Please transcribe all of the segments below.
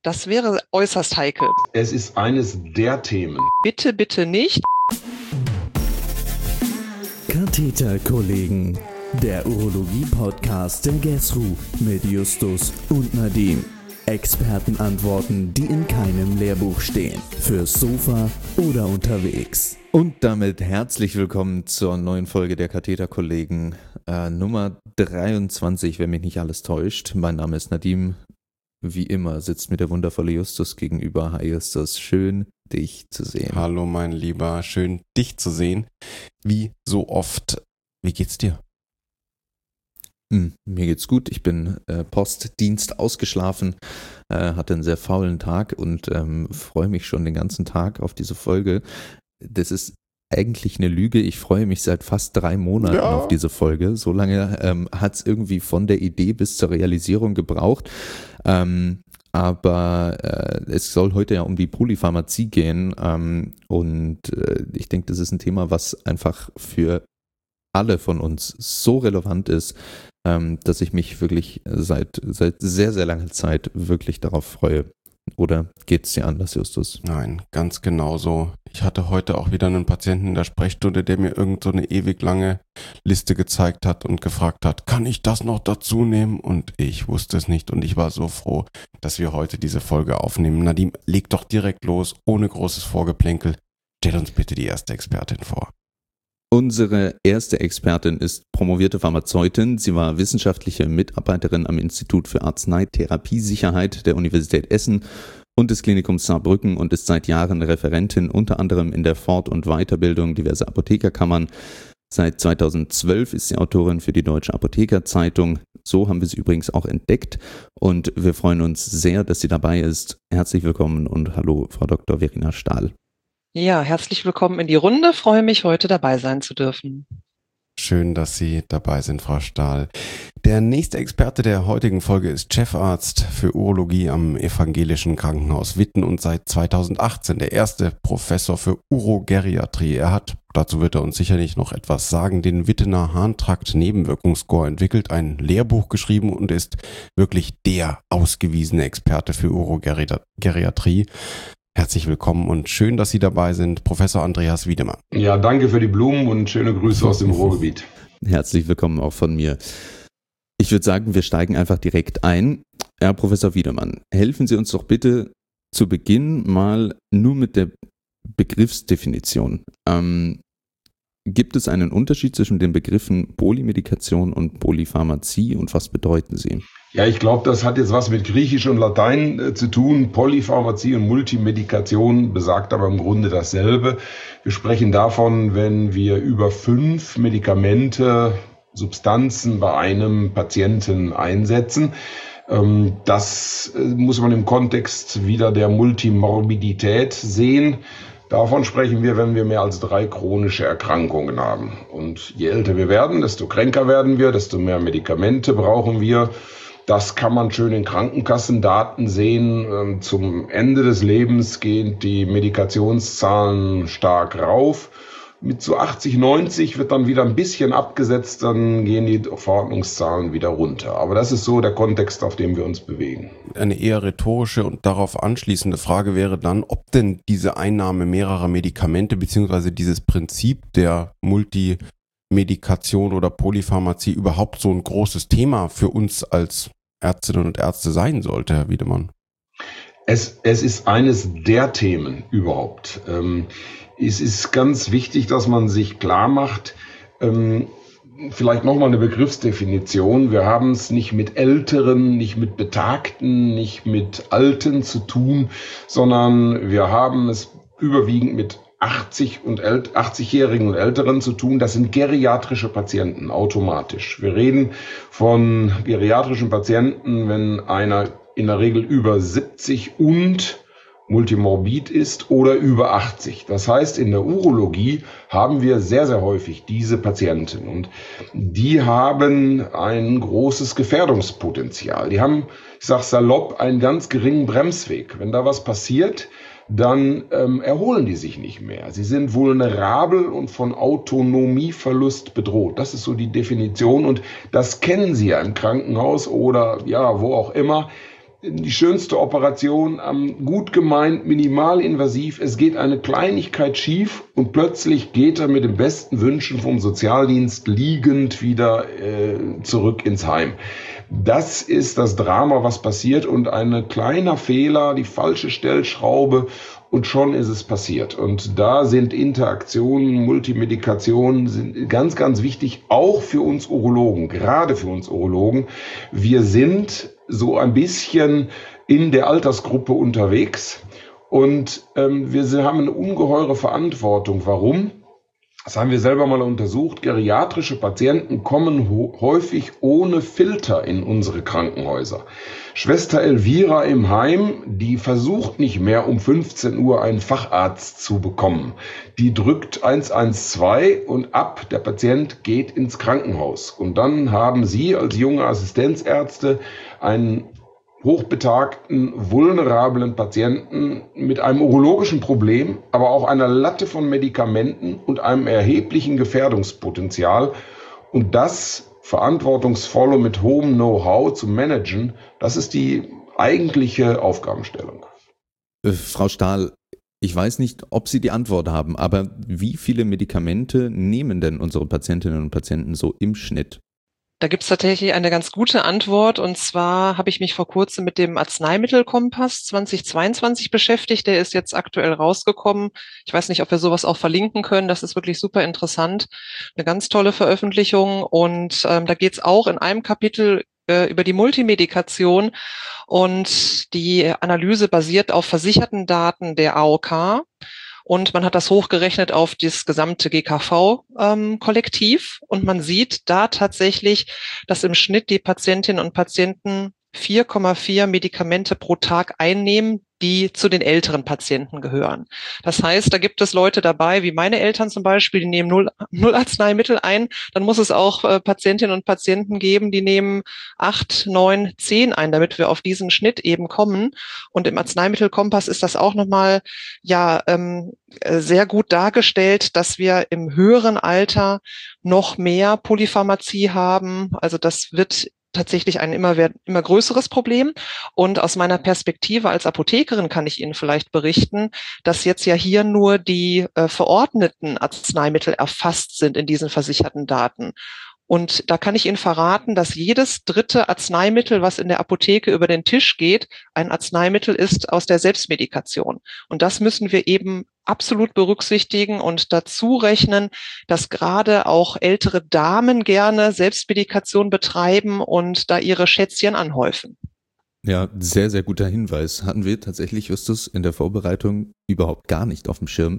Das wäre äußerst heikel. Es ist eines der Themen. Bitte, bitte nicht. Katheterkollegen, der Urologie-Podcast der GESRU mit Justus und Nadim. Expertenantworten, die in keinem Lehrbuch stehen. Fürs Sofa oder unterwegs. Und damit herzlich willkommen zur neuen Folge der Katheterkollegen, Nummer 23, wenn mich nicht alles täuscht. Mein Name ist Nadim. Wie immer sitzt mir der wundervolle Justus gegenüber. Hi Justus, schön dich zu sehen. Hallo mein Lieber, schön dich zu sehen. Wie so oft. Wie geht's dir? Mir geht's gut. Ich bin Postdienst ausgeschlafen, hatte einen sehr faulen Tag und freue mich schon den ganzen Tag auf diese Folge. Das ist eigentlich eine Lüge. Ich freue mich seit fast 3 Monaten auf diese Folge. So lange hat es irgendwie von der Idee bis zur Realisierung gebraucht. Aber es soll heute ja um die Polypharmazie gehen. Und ich denke, das ist ein Thema, was einfach für alle von uns so relevant ist, dass ich mich wirklich seit sehr, sehr langer Zeit wirklich darauf freue. Oder geht's dir anders, Justus? Nein, ganz genauso. Ich hatte heute auch wieder einen Patienten in der Sprechstunde, der mir irgend so eine ewig lange Liste gezeigt hat und gefragt hat, kann ich das noch dazu nehmen? Und ich wusste es nicht und ich war so froh, dass wir heute diese Folge aufnehmen. Nadim, leg doch direkt los, ohne großes Vorgeplänkel. Stell uns bitte die erste Expertin vor. Unsere erste Expertin ist promovierte Pharmazeutin. Sie war wissenschaftliche Mitarbeiterin am Institut für Arzneitherapiesicherheit der Universität Essen und des Klinikums Saarbrücken und ist seit Jahren Referentin unter anderem in der Fort- und Weiterbildung diverser Apothekerkammern. Seit 2012 ist sie Autorin für die Deutsche Apothekerzeitung. So haben wir sie übrigens auch entdeckt und wir freuen uns sehr, dass sie dabei ist. Herzlich willkommen und hallo, Frau Dr. Verena Stahl. Ja, herzlich willkommen in die Runde. Freue mich, heute dabei sein zu dürfen. Schön, dass Sie dabei sind, Frau Stahl. Der nächste Experte der heutigen Folge ist Chefarzt für Urologie am Evangelischen Krankenhaus Witten und seit 2018 der erste Professor für Urogeriatrie. Er hat, dazu wird er uns sicherlich noch etwas sagen, den Wittener Harntrakt-Nebenwirkungsscore entwickelt, ein Lehrbuch geschrieben und ist wirklich der ausgewiesene Experte für Urogeriatrie. Herzlich willkommen und schön, dass Sie dabei sind, Professor Andreas Wiedemann. Ja, danke für die Blumen und schöne Grüße aus dem Ruhrgebiet. Herzlich willkommen auch von mir. Ich würde sagen, wir steigen einfach direkt ein. Herr Professor Wiedemann, helfen Sie uns doch bitte zu Beginn mal nur mit der Begriffsdefinition. Gibt es einen Unterschied zwischen den Begriffen Polymedikation und Polypharmazie und was bedeuten sie? Ja, ich glaube, das hat jetzt was mit Griechisch und Latein zu tun. Polypharmazie und Multimedikation besagt aber im Grunde dasselbe. Wir sprechen davon, wenn wir über 5 Medikamente, Substanzen bei einem Patienten einsetzen. Das muss man im Kontext wieder der Multimorbidität sehen. Davon sprechen wir, wenn wir mehr als 3 chronische Erkrankungen haben. Und je älter wir werden, desto kränker werden wir, desto mehr Medikamente brauchen wir. Das kann man schön in Krankenkassendaten sehen. Zum Ende des Lebens gehen die Medikationszahlen stark rauf. Mit so 80, 90 wird dann wieder ein bisschen abgesetzt, dann gehen die Verordnungszahlen wieder runter. Aber das ist so der Kontext, auf dem wir uns bewegen. Eine eher rhetorische und darauf anschließende Frage wäre dann, ob denn diese Einnahme mehrerer Medikamente bzw. dieses Prinzip der Multimedikation oder Polypharmazie überhaupt so ein großes Thema für uns als Ärztinnen und Ärzte sein sollte, Herr Wiedemann. Es ist eines der Themen überhaupt. Es ist ganz wichtig, dass man sich klar macht, vielleicht nochmal eine Begriffsdefinition. Wir haben es nicht mit Älteren, nicht mit Betagten, nicht mit Alten zu tun, sondern wir haben es überwiegend mit 80-Jährigen und Älteren zu tun. Das sind geriatrische Patienten automatisch. Wir reden von geriatrischen Patienten, wenn einer in der Regel über 70 und multimorbid ist oder über 80. Das heißt, in der Urologie haben wir sehr, sehr häufig diese Patienten und die haben ein großes Gefährdungspotenzial. Die haben, ich sage salopp, einen ganz geringen Bremsweg. Wenn da was passiert, dann erholen die sich nicht mehr. Sie sind vulnerabel und von Autonomieverlust bedroht. Das ist so die Definition und das kennen Sie ja im Krankenhaus oder ja, wo auch immer. die schönste Operation, gut gemeint, minimalinvasiv. Es geht eine Kleinigkeit schief und plötzlich geht er mit den besten Wünschen vom Sozialdienst liegend wieder zurück ins Heim. Das ist das Drama, was passiert, und ein kleiner Fehler, die falsche Stellschraube, und schon ist es passiert. Und da sind Interaktionen, Multimedikationen sind ganz, ganz wichtig, auch für uns Urologen, gerade für uns Urologen. Wir sind so ein bisschen in der Altersgruppe unterwegs und wir haben eine ungeheure Verantwortung. Warum? Das haben wir selber mal untersucht. Geriatrische Patienten kommen häufig ohne Filter in unsere Krankenhäuser. Schwester Elvira im Heim, die versucht nicht mehr um 15 Uhr einen Facharzt zu bekommen. Die drückt 112 und ab, der Patient geht ins Krankenhaus. Und dann haben Sie als junge Assistenzärzte einen hochbetagten, vulnerablen Patienten mit einem urologischen Problem, aber auch einer Latte von Medikamenten und einem erheblichen Gefährdungspotenzial. Und das verantwortungsvoll und mit hohem Know-how zu managen, das ist die eigentliche Aufgabenstellung. Frau Stahl, ich weiß nicht, ob Sie die Antwort haben, aber wie viele Medikamente nehmen denn unsere Patientinnen und Patienten so im Schnitt? Da gibt's tatsächlich eine ganz gute Antwort, und zwar habe ich mich vor kurzem mit dem Arzneimittelkompass 2022 beschäftigt. Der ist jetzt aktuell rausgekommen. Ich weiß nicht, ob wir sowas auch verlinken können. Das ist wirklich super interessant. Eine ganz tolle Veröffentlichung, und da geht's auch in einem Kapitel über die Multimedikation, und die Analyse basiert auf versicherten Daten der AOK. Und man hat das hochgerechnet auf das gesamte GKV-Kollektiv. Und man sieht da tatsächlich, dass im Schnitt die Patientinnen und Patienten 4,4 Medikamente pro Tag einnehmen, die zu den älteren Patienten gehören. Das heißt, da gibt es Leute dabei, wie meine Eltern zum Beispiel, die nehmen null Arzneimittel ein. Dann muss es auch Patientinnen und Patienten geben, die nehmen 8, 9, 10 ein, damit wir auf diesen Schnitt eben kommen. Und im Arzneimittelkompass ist das auch nochmal sehr gut dargestellt, dass wir im höheren Alter noch mehr Polypharmazie haben. Also das wird tatsächlich ein immer größeres Problem. Und aus meiner Perspektive als Apothekerin kann ich Ihnen vielleicht berichten, dass jetzt ja hier nur die verordneten Arzneimittel erfasst sind in diesen versicherten Daten. Und da kann ich Ihnen verraten, dass jedes dritte Arzneimittel, was in der Apotheke über den Tisch geht, ein Arzneimittel ist aus der Selbstmedikation. Und das müssen wir eben absolut berücksichtigen und dazu rechnen, dass gerade auch ältere Damen gerne Selbstmedikation betreiben und da ihre Schätzchen anhäufen. Ja, sehr, sehr guter Hinweis. Hatten wir tatsächlich, Justus, in der Vorbereitung überhaupt gar nicht auf dem Schirm.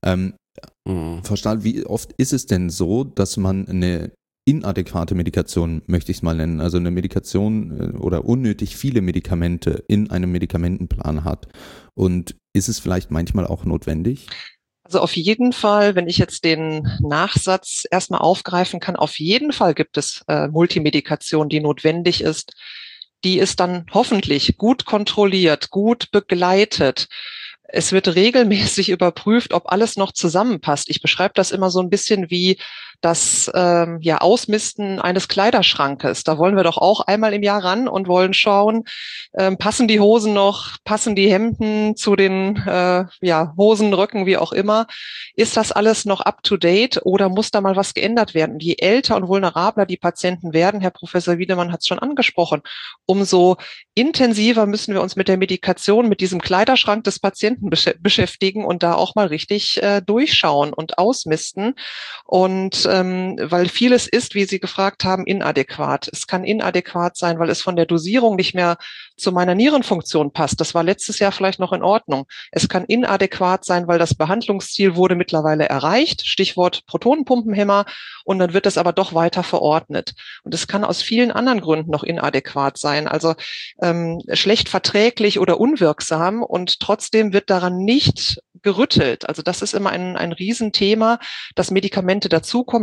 Frau Stahl, wie oft ist es denn so, dass man eine inadäquate Medikation, möchte ich es mal nennen, also eine Medikation oder unnötig viele Medikamente in einem Medikamentenplan hat? Und ist es vielleicht manchmal auch notwendig? Also auf jeden Fall, wenn ich jetzt den Nachsatz erstmal aufgreifen kann, auf jeden Fall gibt es Multimedikation, die notwendig ist. Die ist dann hoffentlich gut kontrolliert, gut begleitet. Es wird regelmäßig überprüft, ob alles noch zusammenpasst. Ich beschreibe das immer so ein bisschen wie das Ausmisten eines Kleiderschrankes. Da wollen wir doch auch einmal im Jahr ran und wollen schauen, passen die Hosen noch, passen die Hemden zu den Hosen, Röcken, wie auch immer. Ist das alles noch up to date oder muss da mal was geändert werden? Und je älter und vulnerabler die Patienten werden, Herr Professor Wiedemann hat es schon angesprochen, umso intensiver müssen wir uns mit der Medikation, mit diesem Kleiderschrank des Patienten beschäftigen und da auch mal richtig durchschauen und ausmisten. Und weil vieles ist, wie Sie gefragt haben, inadäquat. Es kann inadäquat sein, weil es von der Dosierung nicht mehr zu meiner Nierenfunktion passt. Das war letztes Jahr vielleicht noch in Ordnung. Es kann inadäquat sein, weil das Behandlungsziel wurde mittlerweile erreicht, Stichwort Protonenpumpenhemmer, und dann wird es aber doch weiter verordnet. Und es kann aus vielen anderen Gründen noch inadäquat sein, also schlecht verträglich oder unwirksam, und trotzdem wird daran nicht gerüttelt. Also das ist immer ein Riesenthema, dass Medikamente dazukommen.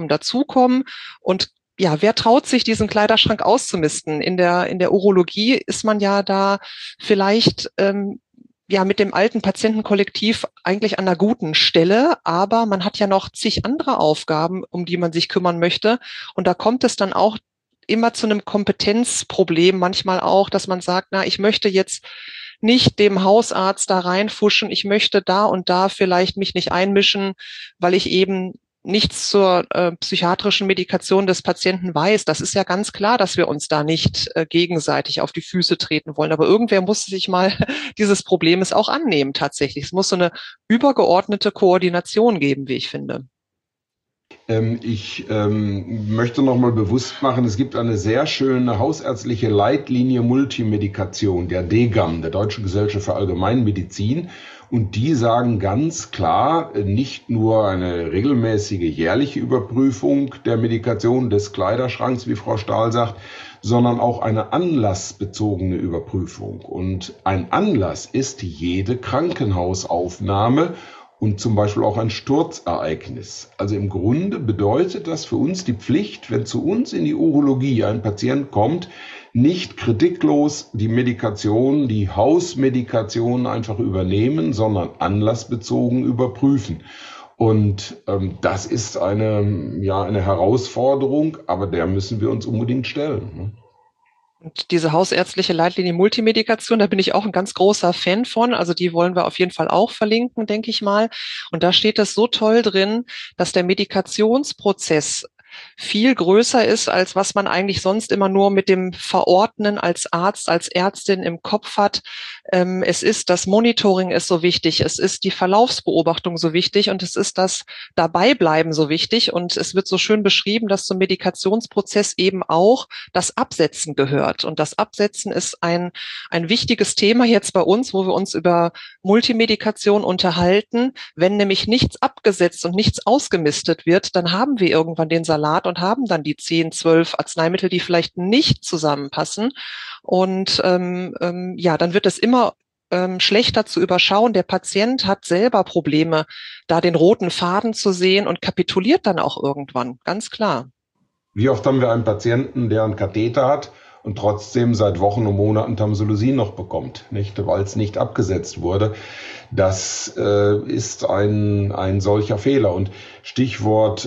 Und ja, wer traut sich, diesen Kleiderschrank auszumisten? In der Urologie ist man ja da vielleicht mit dem alten Patientenkollektiv eigentlich an einer guten Stelle, aber man hat ja noch zig andere Aufgaben, um die man sich kümmern möchte. Und da kommt es dann auch immer zu einem Kompetenzproblem manchmal auch, dass man sagt, na, ich möchte jetzt nicht dem Hausarzt da reinfuschen, ich möchte da und da vielleicht mich nicht einmischen, weil ich eben nichts zur psychiatrischen Medikation des Patienten weiß. Das ist ja ganz klar, dass wir uns da nicht gegenseitig auf die Füße treten wollen. Aber irgendwer muss sich mal dieses Problems auch annehmen tatsächlich. Es muss so eine übergeordnete Koordination geben, wie ich finde. Ich möchte noch mal bewusst machen, es gibt eine sehr schöne hausärztliche Leitlinie Multimedikation, der DGAM, der Deutschen Gesellschaft für Allgemeinmedizin. Und die sagen ganz klar, nicht nur eine regelmäßige jährliche Überprüfung der Medikation des Kleiderschranks, wie Frau Stahl sagt, sondern auch eine anlassbezogene Überprüfung. Und ein Anlass ist jede Krankenhausaufnahme und zum Beispiel auch ein Sturzereignis. Also im Grunde bedeutet das für uns die Pflicht, wenn zu uns in die Urologie ein Patient kommt, nicht kritiklos die Medikation, die Hausmedikation einfach übernehmen, sondern anlassbezogen überprüfen. Und das ist eine Herausforderung, aber der müssen wir uns unbedingt stellen, ne? Und diese hausärztliche Leitlinie Multimedikation, da bin ich auch ein ganz großer Fan von. Also die wollen wir auf jeden Fall auch verlinken, denke ich mal. Und da steht es so toll drin, dass der Medikationsprozess viel größer ist, als was man eigentlich sonst immer nur mit dem Verordnen als Arzt, als Ärztin im Kopf hat. Es ist das Monitoring ist so wichtig, es ist die Verlaufsbeobachtung so wichtig und es ist das Dabeibleiben so wichtig. Und es wird so schön beschrieben, dass zum Medikationsprozess eben auch das Absetzen gehört. Und das Absetzen ist ein wichtiges Thema jetzt bei uns, wo wir uns über Multimedikation unterhalten. Wenn nämlich nichts abgesetzt und nichts ausgemistet wird, dann haben wir irgendwann den Salat und haben dann die 10, 12 Arzneimittel, die vielleicht nicht zusammenpassen. Und dann wird es immer schlechter zu überschauen. Der Patient hat selber Probleme, da den roten Faden zu sehen und kapituliert dann auch irgendwann, ganz klar. Wie oft haben wir einen Patienten, der einen Katheter hat und trotzdem seit Wochen und Monaten Tamsulosin noch bekommt, nicht, weil es nicht abgesetzt wurde. Das ist ein solcher Fehler. Und Stichwort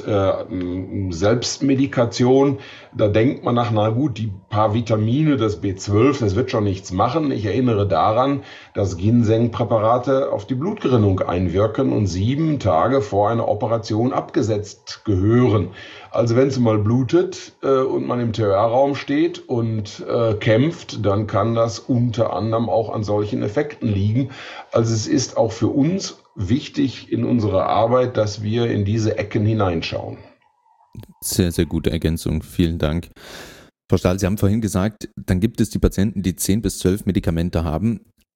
Selbstmedikation, da denkt man nach, na gut, die paar Vitamine, das B12, das wird schon nichts machen. Ich erinnere daran, dass Ginseng-Präparate auf die Blutgerinnung einwirken und 7 Tage vor einer Operation abgesetzt gehören. Also wenn es mal blutet und man im TR-Raum steht und kämpft, dann kann das unter anderem auch an solchen Effekten liegen. Also es ist auch für uns wichtig in unserer Arbeit, dass wir in diese Ecken hineinschauen. Sehr, sehr gute Ergänzung. Vielen Dank. Frau Stahl, Sie haben vorhin gesagt, dann gibt es die Patienten, die 10 bis 12 Medikamente haben.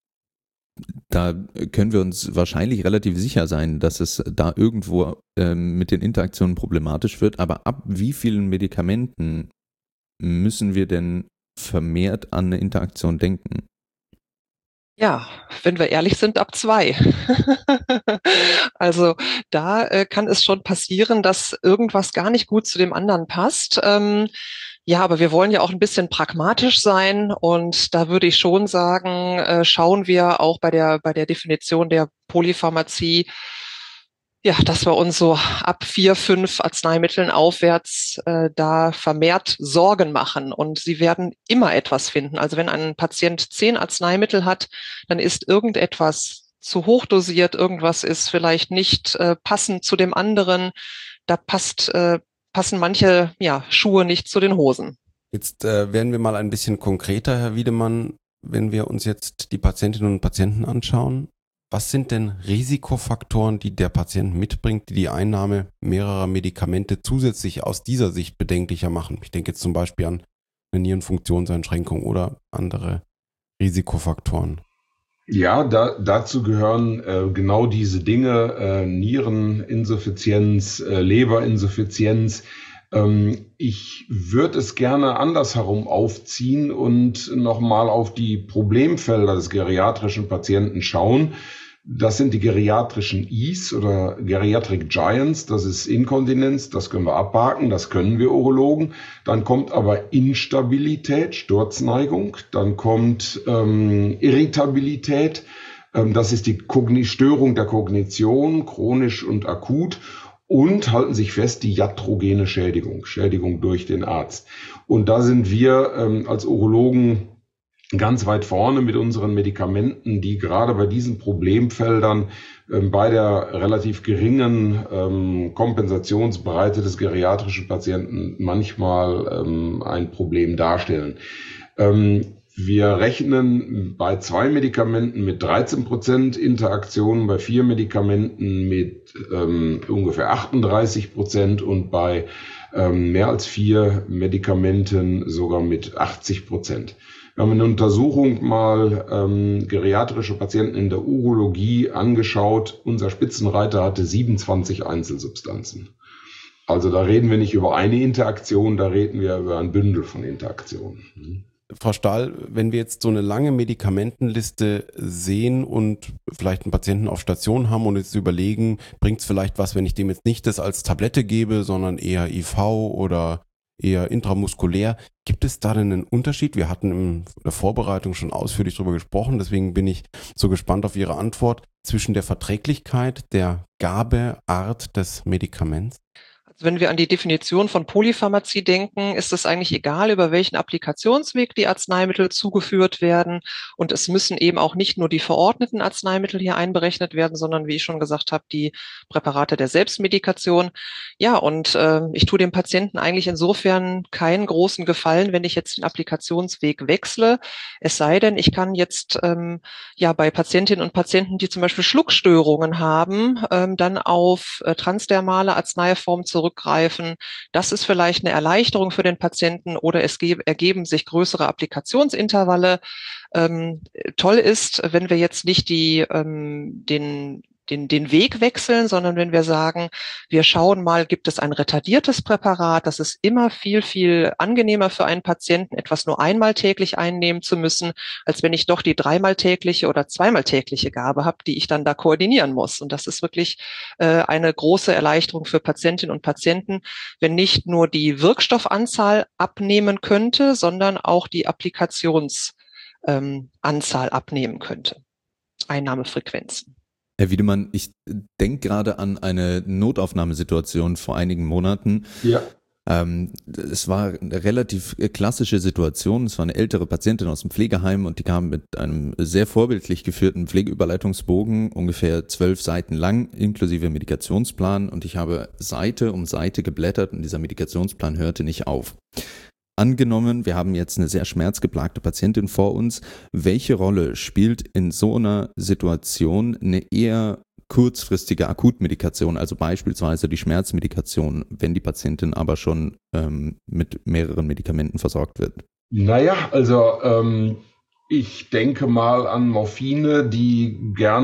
Da können wir uns wahrscheinlich relativ sicher sein, dass es da irgendwo mit den Interaktionen problematisch wird. Aber ab wie vielen Medikamenten müssen wir denn vermehrt an eine Interaktion denken? Ja, wenn wir ehrlich sind, ab 2. Also da kann es schon passieren, dass irgendwas gar nicht gut zu dem anderen passt. Ja, aber wir wollen ja auch ein bisschen pragmatisch sein und da würde ich schon sagen, schauen wir auch bei der Definition der Polypharmazie, ja, dass wir uns so ab 4, 5 Arzneimitteln aufwärts da vermehrt Sorgen machen. Und Sie werden immer etwas finden. Also wenn ein Patient 10 Arzneimittel hat, dann ist irgendetwas zu hoch dosiert, irgendwas ist vielleicht nicht passend zu dem anderen. Da passen manche Schuhe nicht zu den Hosen. Jetzt werden wir mal ein bisschen konkreter, Herr Wiedemann, wenn wir uns jetzt die Patientinnen und Patienten anschauen. Was sind denn Risikofaktoren, die der Patient mitbringt, die die Einnahme mehrerer Medikamente zusätzlich aus dieser Sicht bedenklicher machen? Ich denke jetzt zum Beispiel an eine Nierenfunktionseinschränkung oder andere Risikofaktoren. Ja, dazu gehören genau diese Dinge, Niereninsuffizienz, Leberinsuffizienz. Ich würde es gerne andersherum aufziehen und nochmal auf die Problemfelder des geriatrischen Patienten schauen. Das sind die geriatrischen Is oder Geriatric Giants, das ist Inkontinenz, das können wir abhaken, das können wir Urologen. Dann kommt aber Instabilität, Sturzneigung, dann kommt Irritabilität, das ist die Störung der Kognition, chronisch und akut. und halten sich fest, die iatrogene Schädigung durch den Arzt. Und da sind wir als Urologen ganz weit vorne mit unseren Medikamenten, die gerade bei diesen Problemfeldern bei der relativ geringen Kompensationsbreite des geriatrischen Patienten manchmal ein Problem darstellen. Wir rechnen bei 2 Medikamenten mit 13% Interaktionen, bei 4 Medikamenten mit ungefähr 38% und bei mehr als 4 Medikamenten sogar mit 80%. Wir haben eine Untersuchung mal geriatrische Patienten in der Urologie angeschaut. Unser Spitzenreiter hatte 27 Einzelsubstanzen. Also da reden wir nicht über eine Interaktion, da reden wir über ein Bündel von Interaktionen. Frau Stahl, wenn wir jetzt so eine lange Medikamentenliste sehen und vielleicht einen Patienten auf Station haben und jetzt überlegen, bringt es vielleicht was, wenn ich dem jetzt nicht das als Tablette gebe, sondern eher IV oder eher intramuskulär. Gibt es da denn einen Unterschied? Wir hatten in der Vorbereitung schon ausführlich darüber gesprochen, deswegen bin ich so gespannt auf Ihre Antwort zwischen der Verträglichkeit, der Gabeart des Medikaments. Wenn wir an die Definition von Polypharmazie denken, ist es eigentlich egal, über welchen Applikationsweg die Arzneimittel zugeführt werden. Und es müssen eben auch nicht nur die verordneten Arzneimittel hier einberechnet werden, sondern, wie ich schon gesagt habe, die Präparate der Selbstmedikation. Ja, und ich tue dem Patienten eigentlich insofern keinen großen Gefallen, wenn ich jetzt den Applikationsweg wechsle. Es sei denn, ich kann jetzt bei Patientinnen und Patienten, die zum Beispiel Schluckstörungen haben, dann auf transdermale Arzneiformen zurückgreifen. Das ist vielleicht eine Erleichterung für den Patienten oder es ergeben sich größere Applikationsintervalle. Toll ist, wenn wir jetzt nicht den Weg wechseln, sondern wenn wir sagen, wir schauen mal, gibt es ein retardiertes Präparat? Das ist immer viel, viel angenehmer für einen Patienten, etwas nur einmal täglich einnehmen zu müssen, als wenn ich doch die 3-mal tägliche oder 2-mal tägliche Gabe habe, die ich dann da koordinieren muss. Und das ist wirklich eine große Erleichterung für Patientinnen und Patienten, wenn nicht nur die Wirkstoffanzahl abnehmen könnte, sondern auch die Applikationsanzahl abnehmen könnte. Einnahmefrequenzen. Herr Wiedemann, ich denke gerade an eine Notaufnahmesituation vor einigen Monaten. Ja. Es war eine relativ klassische Situation. Es war eine ältere Patientin aus dem Pflegeheim und die kam mit einem sehr vorbildlich geführten Pflegeüberleitungsbogen, ungefähr 12 Seiten lang, inklusive Medikationsplan. Und ich habe Seite um Seite geblättert und dieser Medikationsplan hörte nicht auf. Angenommen, wir haben jetzt eine sehr schmerzgeplagte Patientin vor uns. Welche Rolle spielt in so einer Situation eine eher kurzfristige Akutmedikation, also beispielsweise die Schmerzmedikation, wenn die Patientin aber schon mit mehreren Medikamenten versorgt wird? Naja, also ich denke mal an Morphine, die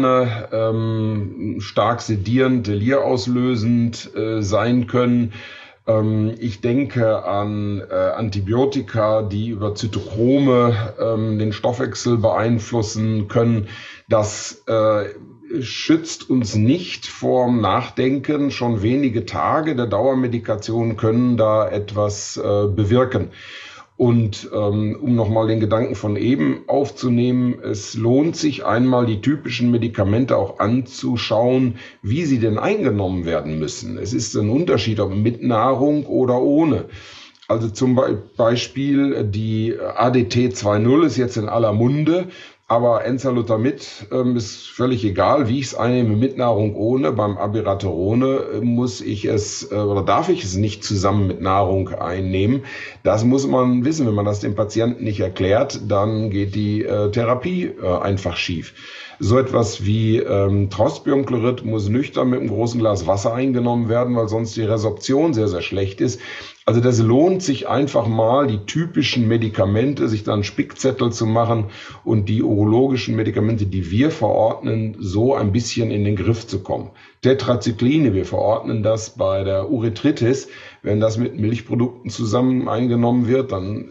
gerne stark sedierend, delirauslösend sein können. Ich denke an Antibiotika, die über Zytochrome den Stoffwechsel beeinflussen können. Das schützt uns nicht vorm Nachdenken. Schon wenige Tage der Dauermedikation können da etwas bewirken. Und um nochmal den Gedanken von eben aufzunehmen, es lohnt sich einmal die typischen Medikamente auch anzuschauen, wie sie denn eingenommen werden müssen. Es ist ein Unterschied, ob mit Nahrung oder ohne. Also zum Beispiel die ADT 2.0 ist jetzt in aller Munde. Aber Enzalutamid ist völlig egal, wie ich es einnehme, mit Nahrung, ohne. Beim Abiraterone muss ich es oder darf ich es nicht zusammen mit Nahrung einnehmen. Das muss man wissen. Wenn man das dem Patienten nicht erklärt, dann geht die Therapie einfach schief. So etwas wie Trospiumchlorid muss nüchtern mit einem großen Glas Wasser eingenommen werden, weil sonst die Resorption sehr, sehr schlecht ist. Also das lohnt sich einfach mal, die typischen Medikamente, sich dann einen Spickzettel zu machen und die urologischen Medikamente, die wir verordnen, so ein bisschen in den Griff zu kommen. Tetracycline, wir verordnen das bei der Urethritis. Wenn das mit Milchprodukten zusammen eingenommen wird, dann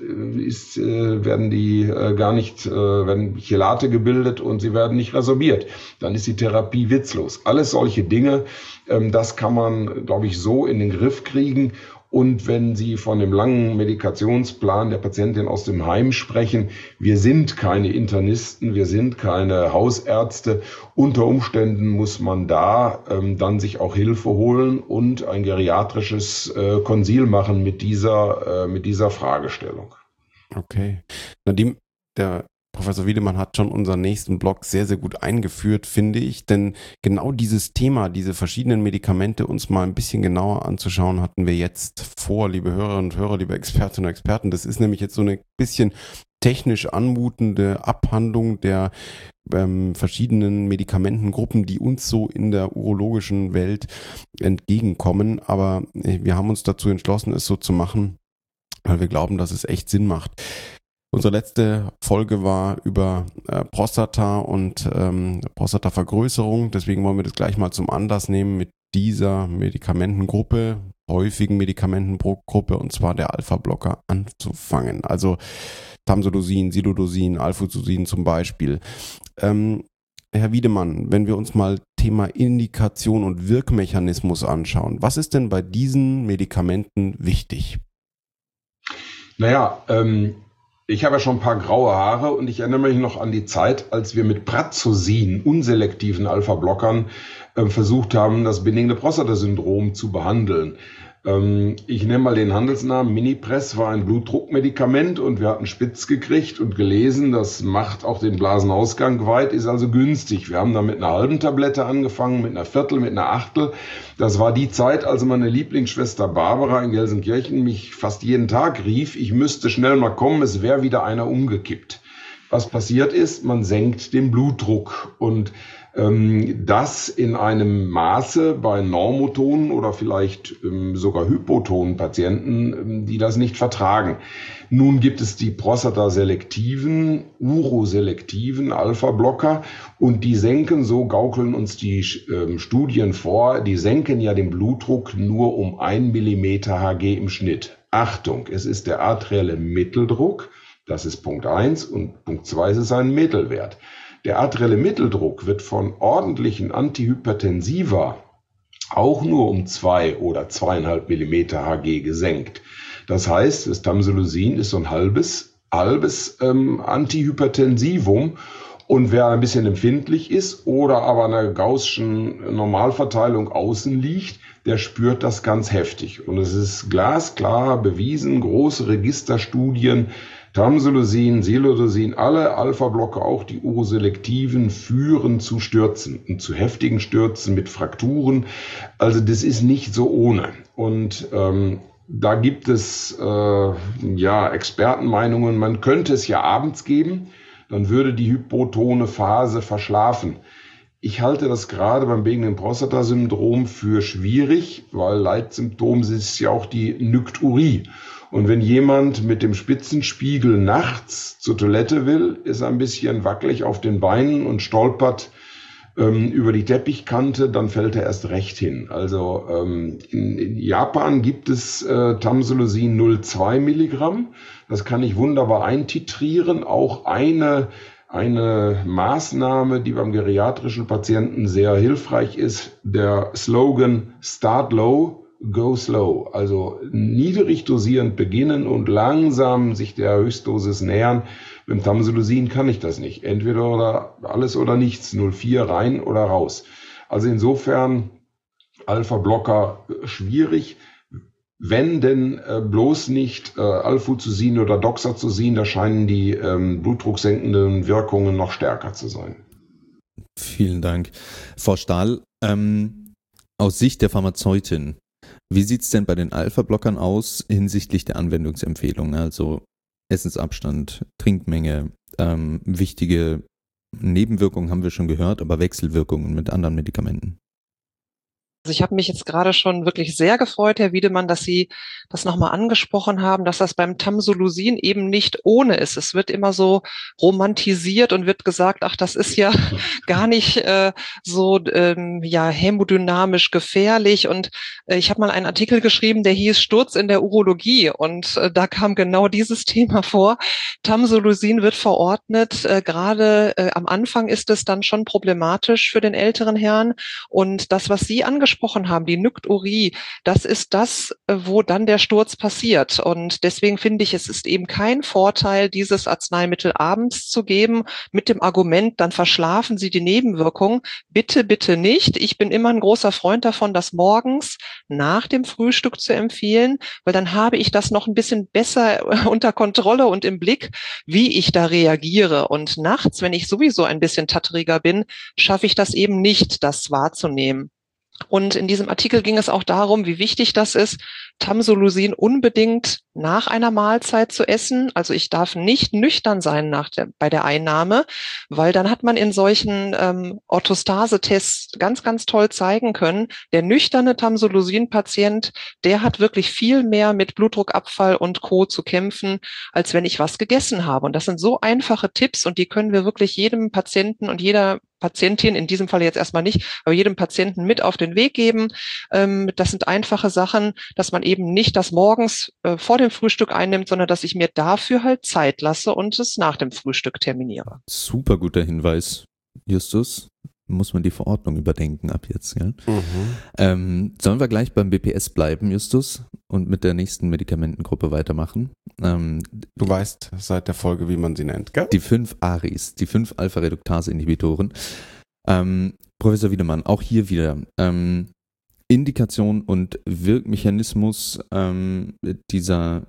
werden Chelate gebildet und sie werden nicht resorbiert. Dann ist die Therapie witzlos. Alles solche Dinge, das kann man, glaube ich, so in den Griff kriegen. Und wenn Sie von dem langen Medikationsplan der Patientin aus dem Heim sprechen, wir sind keine Internisten, wir sind keine Hausärzte. Unter Umständen muss man da dann sich auch Hilfe holen und ein geriatrisches Konsil machen mit dieser Fragestellung. Okay. Nadim, der Professor Wiedemann hat schon unseren nächsten Blog sehr, sehr gut eingeführt, finde ich. Denn genau dieses Thema, diese verschiedenen Medikamente uns mal ein bisschen genauer anzuschauen, hatten wir jetzt vor, liebe Hörerinnen und Hörer, liebe Expertinnen und Experten. Das ist nämlich jetzt so eine bisschen technisch anmutende Abhandlung der verschiedenen Medikamentengruppen, die uns so in der urologischen Welt entgegenkommen. Aber wir haben uns dazu entschlossen, es so zu machen, weil wir glauben, dass es echt Sinn macht. Unsere letzte Folge war über Prostata und Prostatavergrößerung. Deswegen wollen wir das gleich mal zum Anlass nehmen, mit dieser Medikamentengruppe, häufigen Medikamentengruppe, und zwar der Alpha-Blocker anzufangen. Also Tamsulosin, Silodosin, Alfuzosin zum Beispiel. Herr Wiedemann, wenn wir uns mal Thema Indikation und Wirkmechanismus anschauen, was ist denn bei diesen Medikamenten wichtig? Naja, ich habe ja schon ein paar graue Haare und ich erinnere mich noch an die Zeit, als wir mit Prazosin, unselektiven Alpha-Blockern, versucht haben, das benigne Prostata-Syndrom zu behandeln. Ich nenne mal den Handelsnamen. Minipress war ein Blutdruckmedikament und wir hatten spitz gekriegt und gelesen, das macht auch den Blasenausgang weit, ist also günstig. Wir haben da mit einer halben Tablette angefangen, mit einer Viertel, mit einer Achtel. Das war die Zeit, als meine Lieblingsschwester Barbara in Gelsenkirchen mich fast jeden Tag rief, ich müsste schnell mal kommen, es wäre wieder einer umgekippt. Was passiert ist, man senkt den Blutdruck und das in einem Maße bei normotonen oder vielleicht sogar hypotonen Patienten, die das nicht vertragen. Nun gibt es die prostataselektiven, uroselektiven Alpha-Blocker und die senken, so gaukeln uns die Studien vor, die senken ja den Blutdruck nur um 1 Millimeter Hg im Schnitt. Achtung, es ist der arterielle Mitteldruck, das ist Punkt 1 und Punkt 2 ist ein Mittelwert. Der arterielle Mitteldruck wird von ordentlichen Antihypertensiva auch nur um 2 oder 2,5 Millimeter Hg gesenkt. Das heißt, das Tamsulosin ist so ein halbes Antihypertensivum. Und wer ein bisschen empfindlich ist oder aber einer gaußschen Normalverteilung außen liegt, der spürt das ganz heftig. Und es ist glasklar bewiesen, große Registerstudien, Tamsulosin, Silodosin, alle Alpha-Blocker, auch die uroselektiven, führen zu Stürzen und zu heftigen Stürzen mit Frakturen. Also das ist nicht so ohne. Und da gibt es Expertenmeinungen, man könnte es ja abends geben, dann würde die hypotone Phase verschlafen. Ich halte das gerade beim benignen Prostata-Syndrom für schwierig, weil Leitsymptom ist ja auch die Nykturie. Und wenn jemand mit dem Spitzenspiegel nachts zur Toilette will, ist er ein bisschen wackelig auf den Beinen und stolpert über die Teppichkante, dann fällt er erst recht hin. Also in Japan gibt es Tamsulosin 0,2 Milligramm. Das kann ich wunderbar eintitrieren. Auch eine Maßnahme, die beim geriatrischen Patienten sehr hilfreich ist, der Slogan Start Low, Go Slow. Also niedrig dosierend beginnen und langsam sich der Höchstdosis nähern. Mit dem Tamsulosin kann ich das nicht. Entweder oder alles oder nichts. 0,4 rein oder raus. Also insofern Alpha-Blocker schwierig. Wenn denn bloß nicht Alfuzosin oder Doxazosin, da scheinen die blutdrucksenkenden Wirkungen noch stärker zu sein. Vielen Dank. Frau Stahl, aus Sicht der Pharmazeutin, wie sieht es denn bei den Alpha-Blockern aus hinsichtlich der Anwendungsempfehlungen? Also Essensabstand, Trinkmenge, wichtige Nebenwirkungen haben wir schon gehört, aber Wechselwirkungen mit anderen Medikamenten. Also ich habe mich jetzt gerade schon wirklich sehr gefreut, Herr Wiedemann, dass Sie das nochmal angesprochen haben, dass das beim Tamsulosin eben nicht ohne ist. Es wird immer so romantisiert und wird gesagt, ach, das ist ja gar nicht hämodynamisch gefährlich. Und ich habe mal einen Artikel geschrieben, der hieß Sturz in der Urologie. Und da kam genau dieses Thema vor. Tamsulosin wird verordnet. Gerade am Anfang ist es dann schon problematisch für den älteren Herrn. Und das, was Sie angesprochen angesprochen haben, die Nykturie, das ist das, wo dann der Sturz passiert. Und deswegen finde ich, es ist eben kein Vorteil, dieses Arzneimittel abends zu geben mit dem Argument, dann verschlafen Sie die Nebenwirkungen. Bitte, bitte nicht. Ich bin immer ein großer Freund davon, das morgens nach dem Frühstück zu empfehlen, weil dann habe ich das noch ein bisschen besser unter Kontrolle und im Blick, wie ich da reagiere. Und nachts, wenn ich sowieso ein bisschen tatteriger bin, schaffe ich das eben nicht, das wahrzunehmen. Und in diesem Artikel ging es auch darum, wie wichtig das ist, Tamsulosin unbedingt nach einer Mahlzeit zu essen. Also ich darf nicht nüchtern sein bei der Einnahme, weil dann hat man in solchen Orthostase-Tests ganz, ganz toll zeigen können, der nüchterne Tamsulosin-Patient, der hat wirklich viel mehr mit Blutdruckabfall und Co. zu kämpfen, als wenn ich was gegessen habe. Und das sind so einfache Tipps und die können wir wirklich jedem Patienten und jeder Patientin, in diesem Fall jetzt erstmal nicht, aber jedem Patienten mit auf den Weg geben. Das sind einfache Sachen, dass man eben nicht das morgens vor dem Frühstück einnimmt, sondern dass ich mir dafür halt Zeit lasse und es nach dem Frühstück terminiere. Super guter Hinweis, Justus. Muss man die Verordnung überdenken ab jetzt, gell? Sollen wir gleich beim BPS bleiben, Justus, und mit der nächsten Medikamentengruppe weitermachen? Du weißt seit der Folge, wie man sie nennt, gell? Die 5 ARIs, die 5 Alpha-Reduktase-Inhibitoren. Professor Wiedemann, auch hier wieder Indikation und Wirkmechanismus dieser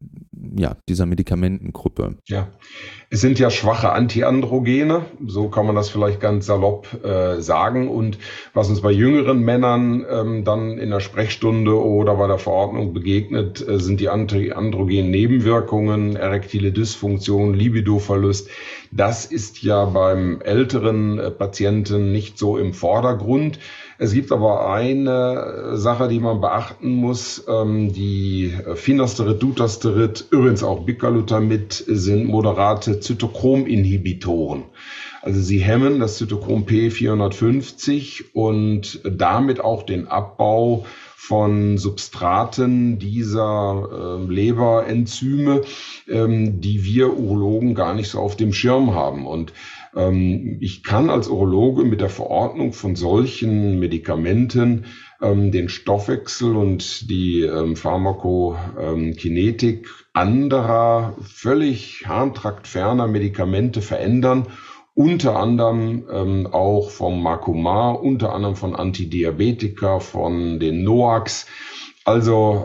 Medikamentengruppe. Ja, es sind ja schwache Antiandrogene, so kann man das vielleicht ganz salopp sagen. Und was uns bei jüngeren Männern dann in der Sprechstunde oder bei der Verordnung begegnet, sind die antiandrogenen Nebenwirkungen, erektile Dysfunktion, Libidoverlust. Das ist ja beim älteren Patienten nicht so im Vordergrund. Es gibt aber eine Sache, die man beachten muss. Die Finasterid, Dutasterid, übrigens auch Bicalutamid sind moderate Zytochrom-Inhibitoren. Also sie hemmen das Zytochrom P450 und damit auch den Abbau von Substraten dieser Leberenzyme, die wir Urologen gar nicht so auf dem Schirm haben. Und ich kann als Urologe mit der Verordnung von solchen Medikamenten den Stoffwechsel und die Pharmakokinetik anderer, völlig harntraktferner Medikamente verändern, unter anderem auch vom Makomar, unter anderem von Antidiabetika, von den NOACs. Also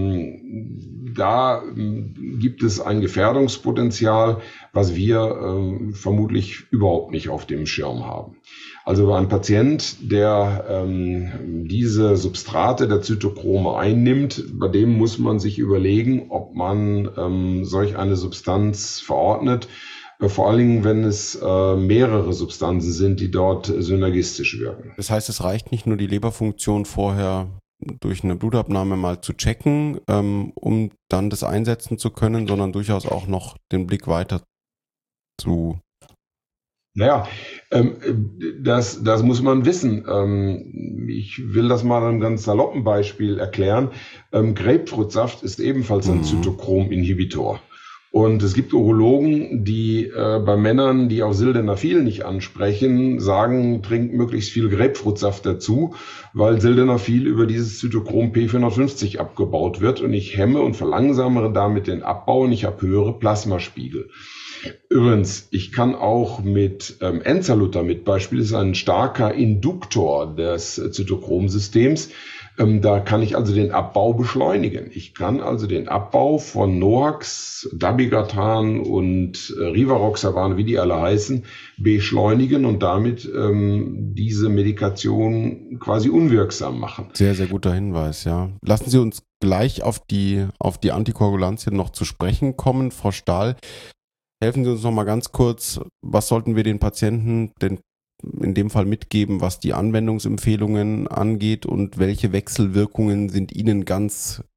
da gibt es ein Gefährdungspotenzial, was wir vermutlich überhaupt nicht auf dem Schirm haben. Also ein Patient, der diese Substrate der Zytochrome einnimmt, bei dem muss man sich überlegen, ob man solch eine Substanz verordnet. Vor allen Dingen, wenn es mehrere Substanzen sind, die dort synergistisch wirken. Das heißt, es reicht nicht nur die Leberfunktion vorher durch eine Blutabnahme mal zu checken, um dann das einsetzen zu können, sondern durchaus auch noch den Blick weiter zu... Naja, das muss man wissen. Ich will das mal an einem ganz saloppen Beispiel erklären. Grapefruitsaft ist ebenfalls ein Zytochrom-Inhibitor. Und es gibt Urologen, die bei Männern, die auf Sildenafil nicht ansprechen, sagen, trinkt möglichst viel Grapefruitsaft dazu, weil Sildenafil über dieses Zytochrom P450 abgebaut wird und ich hemme und verlangsamere damit den Abbau und ich habe höhere Plasmaspiegel. Übrigens, ich kann auch mit Enzalutamid, beispielsweise ein starker Induktor des Zytochromsystems, da kann ich also den Abbau beschleunigen. Ich kann also den Abbau von Noax, Dabigatran und Rivaroxaban, wie die alle heißen, beschleunigen und damit diese Medikation quasi unwirksam machen. Sehr, sehr guter Hinweis, ja. Lassen Sie uns gleich auf die Antikoagulantien noch zu sprechen kommen. Frau Stahl, helfen Sie uns noch mal ganz kurz, was sollten wir den Patienten denn in dem Fall mitgeben, was die Anwendungsempfehlungen angeht und welche Wechselwirkungen sind Ihnen ganz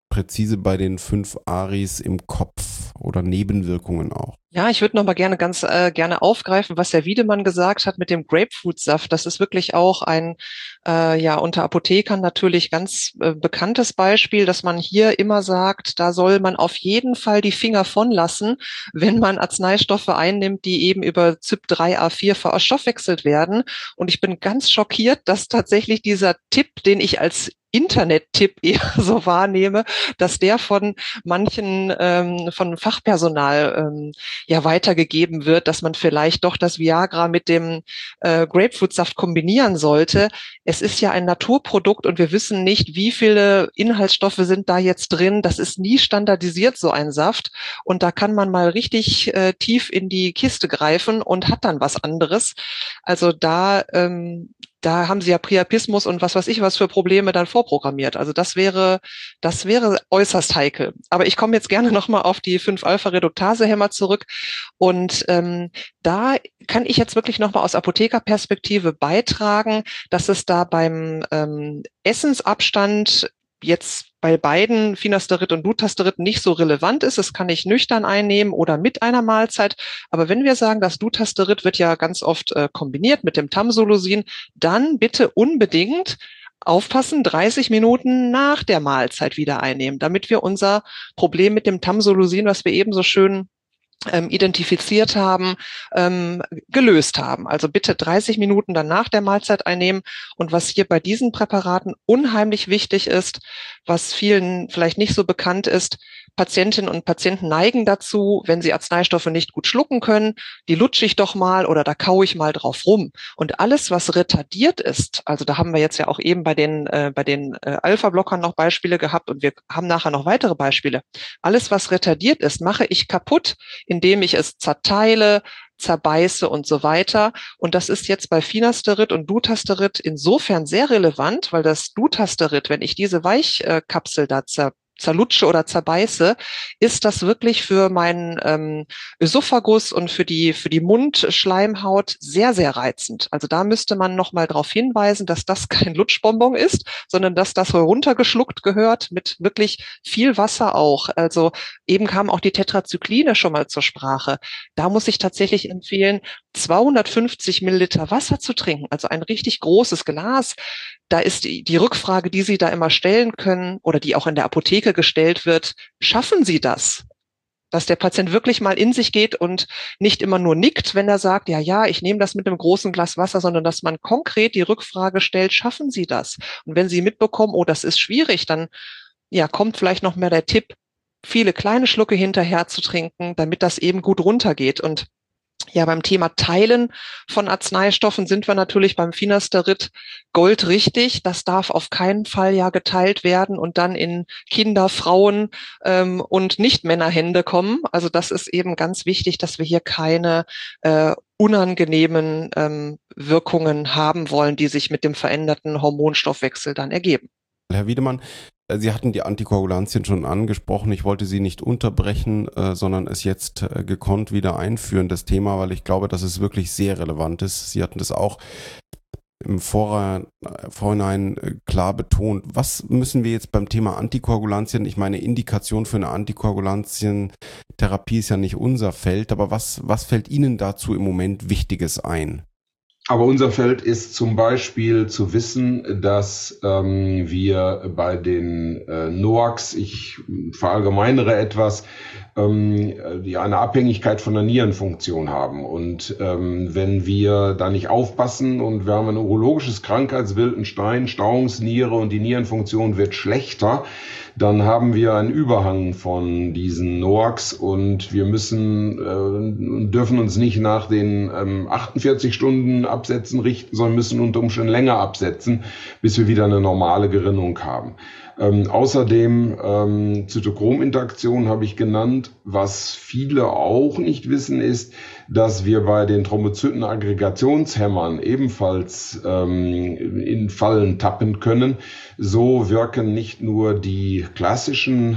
präzise bei den 5 ARIs im Kopf oder Nebenwirkungen auch? Ja, ich würde noch mal gerne aufgreifen, was Herr Wiedemann gesagt hat mit dem Grapefruitsaft. Das ist wirklich auch ein unter Apothekern natürlich ganz bekanntes Beispiel, dass man hier immer sagt, da soll man auf jeden Fall die Finger von lassen, wenn man Arzneistoffe einnimmt, die eben über CYP3A4 verstoffwechselt werden. Und ich bin ganz schockiert, dass tatsächlich dieser Tipp, den ich als Internet-Tipp eher so wahrnehme, dass der von manchen von Fachpersonal weitergegeben wird, dass man vielleicht doch das Viagra mit dem Grapefruitsaft kombinieren sollte. Es ist ja ein Naturprodukt und wir wissen nicht, wie viele Inhaltsstoffe sind da jetzt drin. Das ist nie standardisiert, so ein Saft. Und da kann man mal richtig tief in die Kiste greifen und hat dann was anderes. Also da haben sie ja Priapismus und was weiß ich was für Probleme dann vorprogrammiert. Also das wäre äußerst heikel. Aber ich komme jetzt gerne nochmal auf die 5-Alpha-Reduktase-Hämmer zurück. Und da kann ich jetzt wirklich nochmal aus Apothekerperspektive beitragen, dass es da beim Essensabstand jetzt bei beiden Finasterid und Dutasterid nicht so relevant ist. Das kann ich nüchtern einnehmen oder mit einer Mahlzeit. Aber wenn wir sagen, das Dutasterid wird ja ganz oft kombiniert mit dem Tamsulosin, dann bitte unbedingt aufpassen, 30 Minuten nach der Mahlzeit wieder einnehmen, damit wir unser Problem mit dem Tamsulosin, was wir eben so schön identifiziert haben, gelöst haben. Also bitte 30 Minuten dann nach der Mahlzeit einnehmen. Und was hier bei diesen Präparaten unheimlich wichtig ist, was vielen vielleicht nicht so bekannt ist, Patientinnen und Patienten neigen dazu, wenn sie Arzneistoffe nicht gut schlucken können, die lutsche ich doch mal oder da kaue ich mal drauf rum. Und alles, was retardiert ist, also da haben wir jetzt ja auch eben bei den Alpha-Blockern noch Beispiele gehabt und wir haben nachher noch weitere Beispiele. Alles, was retardiert ist, mache ich kaputt, indem ich es zerteile, zerbeiße und so weiter. Und das ist jetzt bei Finasterid und Dutasterid insofern sehr relevant, weil das Dutasterid, wenn ich diese Weichkapsel da zerlutsche oder zerbeiße, ist das wirklich für meinen Ösophagus und für die Mundschleimhaut sehr, sehr reizend. Also da müsste man nochmal darauf hinweisen, dass das kein Lutschbonbon ist, sondern dass das heruntergeschluckt gehört mit wirklich viel Wasser auch. Also eben kamen auch die Tetrazykline schon mal zur Sprache. Da muss ich tatsächlich empfehlen, 250 Milliliter Wasser zu trinken, also ein richtig großes Glas. Da ist die Rückfrage, die Sie da immer stellen können oder die auch in der Apotheke gestellt wird, schaffen Sie das? Dass der Patient wirklich mal in sich geht und nicht immer nur nickt, wenn er sagt, ja, ich nehme das mit einem großen Glas Wasser, sondern dass man konkret die Rückfrage stellt, schaffen Sie das? Und wenn Sie mitbekommen, oh, das ist schwierig, dann kommt vielleicht noch mehr der Tipp, viele kleine Schlucke hinterher zu trinken, damit das eben gut runtergeht. Und ja, beim Thema Teilen von Arzneistoffen sind wir natürlich beim Finasterid goldrichtig. Das darf auf keinen Fall geteilt werden und dann in Kinder, Frauen und Nicht-Männerhände kommen. Also das ist eben ganz wichtig, dass wir hier keine unangenehmen Wirkungen haben wollen, die sich mit dem veränderten Hormonstoffwechsel dann ergeben. Herr Wiedemann, Sie hatten die Antikoagulantien schon angesprochen. Ich wollte Sie nicht unterbrechen, sondern es jetzt gekonnt wieder einführen, das Thema, weil ich glaube, dass es wirklich sehr relevant ist. Sie hatten das auch im Vorhinein klar betont. Was müssen wir jetzt beim Thema Antikoagulantien, ich meine, Indikation für eine Antikoagulantien-Therapie ist ja nicht unser Feld, aber was fällt Ihnen dazu im Moment Wichtiges ein? Aber unser Feld ist zum Beispiel zu wissen, dass wir bei den NOACs, ich verallgemeinere etwas, eine Abhängigkeit von der Nierenfunktion haben. Und wenn wir da nicht aufpassen und wir haben ein urologisches Krankheitsbild, einen Stein, Stauungsniere und die Nierenfunktion wird schlechter, dann haben wir einen Überhang von diesen NOACs und wir dürfen uns nicht nach den 48 Stunden Absätzen richten, sondern müssen unter Umständen länger absetzen, bis wir wieder eine normale Gerinnung haben. Außerdem Zytochrominteraktion habe ich genannt. Was viele auch nicht wissen, ist, dass wir bei den Thrombozytenaggregationshämmern ebenfalls in Fallen tappen können. So wirken nicht nur die klassischen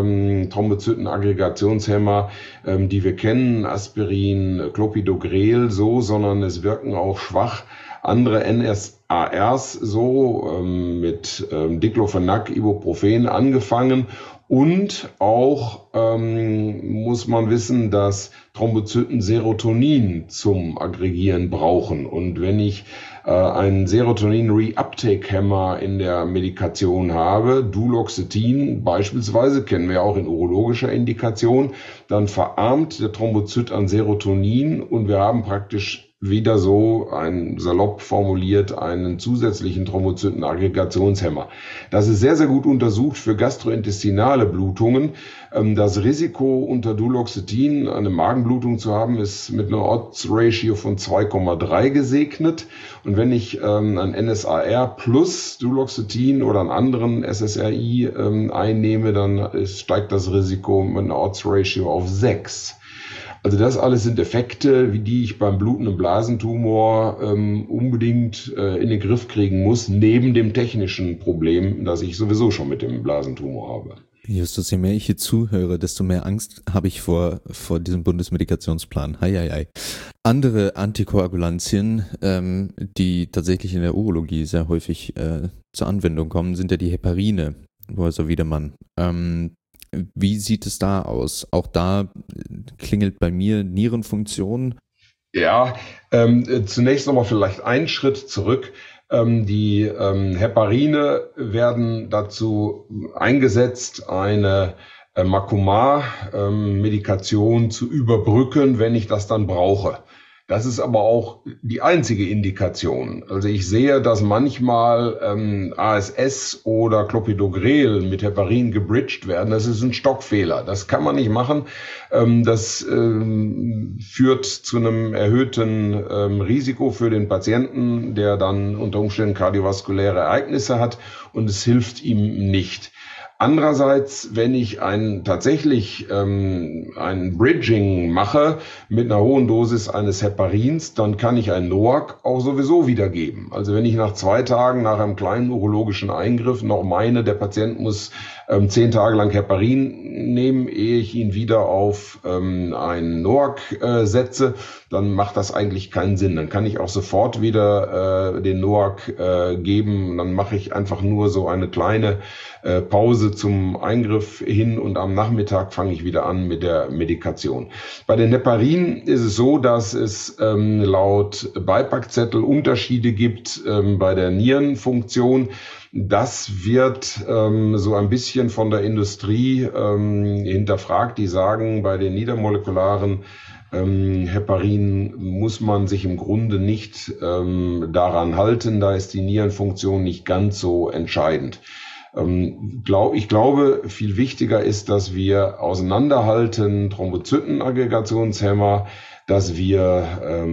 Thrombozytenaggregationshämmer, die wir kennen, Aspirin, Clopidogrel, sondern es wirken auch schwach andere NSARs, so mit Diclofenac, Ibuprofen angefangen. Und auch muss man wissen, dass Thrombozyten Serotonin zum Aggregieren brauchen. Und wenn ich einen Serotonin-Reuptake-Hämmer in der Medikation habe, Duloxetin beispielsweise, kennen wir auch in urologischer Indikation, dann verarmt der Thrombozyt an Serotonin und wir haben praktisch wieder so salopp formuliert einen zusätzlichen Thrombozytenaggregationshemmer. Das ist sehr, sehr gut untersucht für gastrointestinale Blutungen. Das Risiko unter Duloxetin eine Magenblutung zu haben, ist mit einer Odds-Ratio von 2,3 gesegnet. Und wenn ich ein NSAR plus Duloxetin oder einen anderen SSRI einnehme, dann steigt das Risiko mit einer Odds-Ratio auf 6. Also das alles sind Effekte, die ich beim blutenden Blasentumor unbedingt in den Griff kriegen muss, neben dem technischen Problem, das ich sowieso schon mit dem Blasentumor habe. Justus, je mehr ich hier zuhöre, desto mehr Angst habe ich vor diesem Bundesmedikationsplan. Hei. Andere Antikoagulantien, die tatsächlich in der Urologie sehr häufig zur Anwendung kommen, sind ja die Heparine, Professor Wiedemann. Wie sieht es da aus? Auch da klingelt bei mir Nierenfunktion. Ja, zunächst nochmal vielleicht einen Schritt zurück. Die Heparine werden dazu eingesetzt, eine Makomar-Medikation zu überbrücken, wenn ich das dann brauche. Das ist aber auch die einzige Indikation. Also ich sehe, dass manchmal ASS oder Clopidogrel mit Heparin gebridged werden. Das ist ein Stockfehler. Das kann man nicht machen. Das führt zu einem erhöhten Risiko für den Patienten, der dann unter Umständen kardiovaskuläre Ereignisse hat, und es hilft ihm nicht. Andererseits, wenn ich tatsächlich ein Bridging mache mit einer hohen Dosis eines Heparins, dann kann ich ein NOAC auch sowieso wiedergeben. Also wenn ich nach 2 Tagen nach einem kleinen urologischen Eingriff noch meine, der Patient muss 10 Tage lang Heparin nehmen, ehe ich ihn wieder auf einen NOAC setze, dann macht das eigentlich keinen Sinn. Dann kann ich auch sofort wieder den NOAC geben. Dann mache ich einfach nur so eine kleine Pause zum Eingriff hin und am Nachmittag fange ich wieder an mit der Medikation. Bei den Heparinen ist es so, dass es laut Beipackzettel Unterschiede gibt bei der Nierenfunktion. Das wird so ein bisschen von der Industrie hinterfragt. Die sagen, bei den niedermolekularen Heparin muss man sich im Grunde nicht daran halten. Da ist die Nierenfunktion nicht ganz so entscheidend. Ich glaube, viel wichtiger ist, dass wir auseinanderhalten Thrombozytenaggregationshemmer, dass wir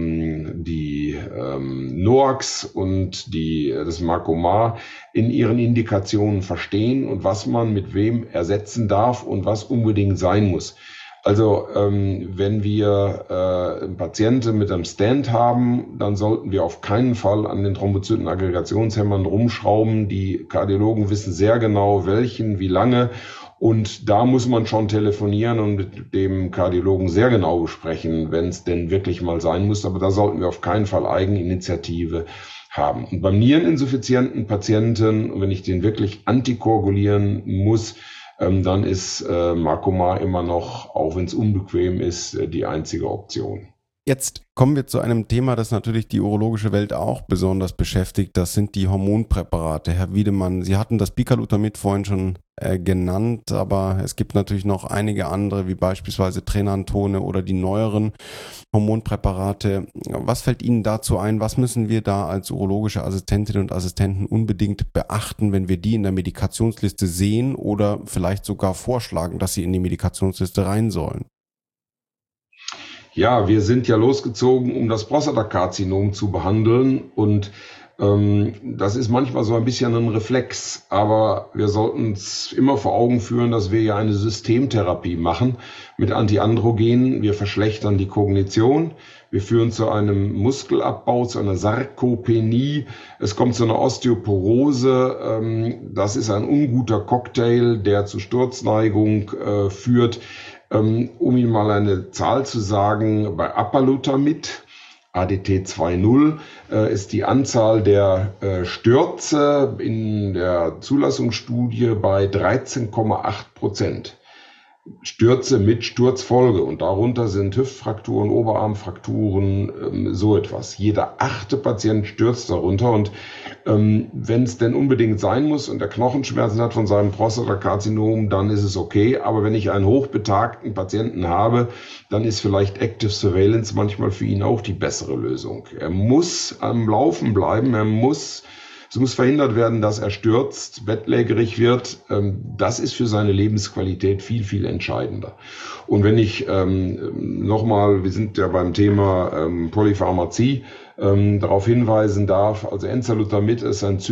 die NOACs und das Makomar in ihren Indikationen verstehen und was man mit wem ersetzen darf und was unbedingt sein muss. Also wenn wir Patienten mit einem Stent haben, dann sollten wir auf keinen Fall an den Thrombozytenaggregationshemmern rumschrauben. Die Kardiologen wissen sehr genau, welchen, wie lange. Und da muss man schon telefonieren und mit dem Kardiologen sehr genau besprechen, wenn es denn wirklich mal sein muss. Aber da sollten wir auf keinen Fall Eigeninitiative haben. Und beim niereninsuffizienten Patienten, wenn ich den wirklich antikoagulieren muss, dann ist Makomar immer noch, auch wenn es unbequem ist, die einzige Option. Jetzt kommen wir zu einem Thema, das natürlich die urologische Welt auch besonders beschäftigt. Das sind die Hormonpräparate. Herr Wiedemann, Sie hatten das Bicalutamid vorhin schon genannt, aber es gibt natürlich noch einige andere, wie beispielsweise Trenantone oder die neueren Hormonpräparate. Was fällt Ihnen dazu ein? Was müssen wir da als urologische Assistentinnen und Assistenten unbedingt beachten, wenn wir die in der Medikationsliste sehen oder vielleicht sogar vorschlagen, dass sie in die Medikationsliste rein sollen? Ja, wir sind ja losgezogen, um das Prostatakarzinom zu behandeln, und das ist manchmal so ein bisschen ein Reflex, aber wir sollten uns immer vor Augen führen, dass wir ja eine Systemtherapie machen mit Antiandrogenen. Wir verschlechtern die Kognition, wir führen zu einem Muskelabbau, zu einer Sarkopenie, es kommt zu einer Osteoporose. Das ist ein unguter Cocktail, der zu Sturzneigung führt. Um Ihnen mal eine Zahl zu sagen, bei Apalutamid ADT 2.0 ist die Anzahl der Stürze in der Zulassungsstudie bei 13,8%. Stürze mit Sturzfolge und darunter sind Hüftfrakturen, Oberarmfrakturen, so etwas. Jeder 8. Patient stürzt darunter und wenn es denn unbedingt sein muss und der Knochenschmerzen hat von seinem Prostatakarzinom, dann ist es okay. Aber wenn ich einen hochbetagten Patienten habe, dann ist vielleicht Active Surveillance manchmal für ihn auch die bessere Lösung. Er muss am Laufen bleiben, es muss verhindert werden, dass er stürzt, bettlägerig wird. Das ist für seine Lebensqualität viel, viel entscheidender. Und wenn ich nochmal, wir sind ja beim Thema Polypharmazie, darauf hinweisen darf, also Enzalutamid ist ein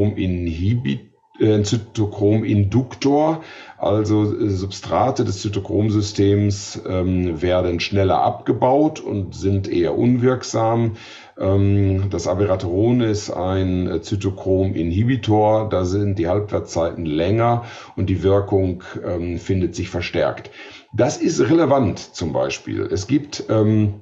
Zytochrom-Induktor, also Substrate des Zytochromsystems werden schneller abgebaut und sind eher unwirksam. Das Abiraterone ist ein Zytochrom-Inhibitor, da sind die Halbwertszeiten länger und die Wirkung findet sich verstärkt. Das ist relevant zum Beispiel. Es gibt, ich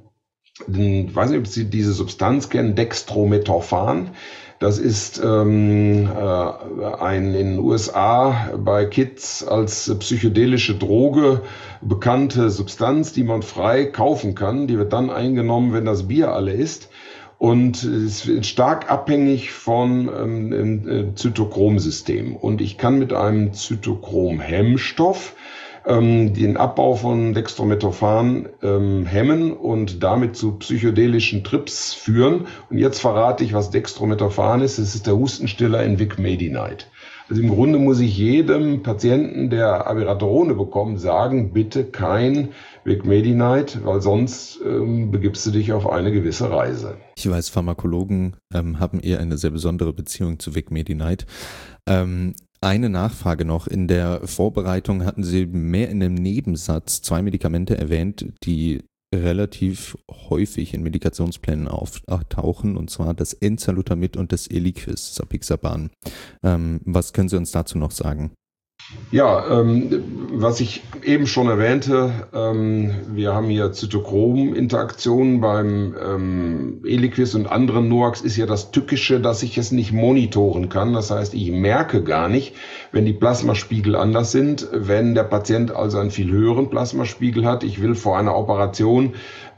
weiß nicht, ob Sie diese Substanz kennen, Dextrometophan. Das ist in den USA bei Kids als psychedelische Droge bekannte Substanz, die man frei kaufen kann. Die wird dann eingenommen, wenn das Bier alle ist. Und es ist stark abhängig von Zytochromsystem. Und ich kann mit einem Zytochrom-Hemmstoff den Abbau von Dextrometophan hemmen und damit zu psychedelischen Trips führen. Und jetzt verrate ich, was Dextrometophan ist. Es ist der Hustenstiller in Vicmedinide. Also im Grunde muss ich jedem Patienten, der Abiraterone bekommt, sagen, bitte kein Vicmedinide, weil sonst begibst du dich auf eine gewisse Reise. Ich weiß, Pharmakologen haben eher eine sehr besondere Beziehung zu Vicmedinide. Eine Nachfrage noch. In der Vorbereitung hatten Sie mehr in einem Nebensatz 2 Medikamente erwähnt, die relativ häufig in Medikationsplänen auftauchen, und zwar das Enzalutamid und das Eliquis, Apixaban. Was können Sie uns dazu noch sagen? Ja, was ich eben schon erwähnte, wir haben hier Zytochrom-Interaktionen beim Eliquis und anderen NOACs, ist ja das Tückische, dass ich es nicht monitoren kann. Das heißt, ich merke gar nicht, wenn die Plasmaspiegel anders sind, wenn der Patient also einen viel höheren Plasmaspiegel hat. Ich will vor einer Operation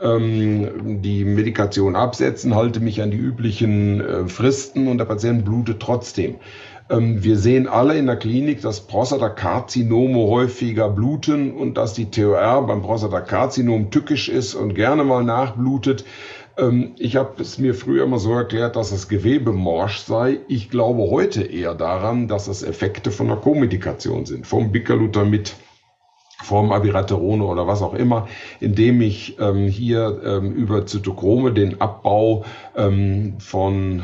die Medikation absetzen, halte mich an die üblichen Fristen und der Patient blutet trotzdem. Wir sehen alle in der Klinik, dass Prostatakarzinome häufiger bluten und dass die TOR beim Prostatakarzinom tückisch ist und gerne mal nachblutet. Ich habe es mir früher immer so erklärt, dass das Gewebe morsch sei. Ich glaube heute eher daran, dass das Effekte von der Co-Medikation sind, vom Bicalutamid, vom Abiraterone oder was auch immer, indem ich hier über Zytochrome den Abbau von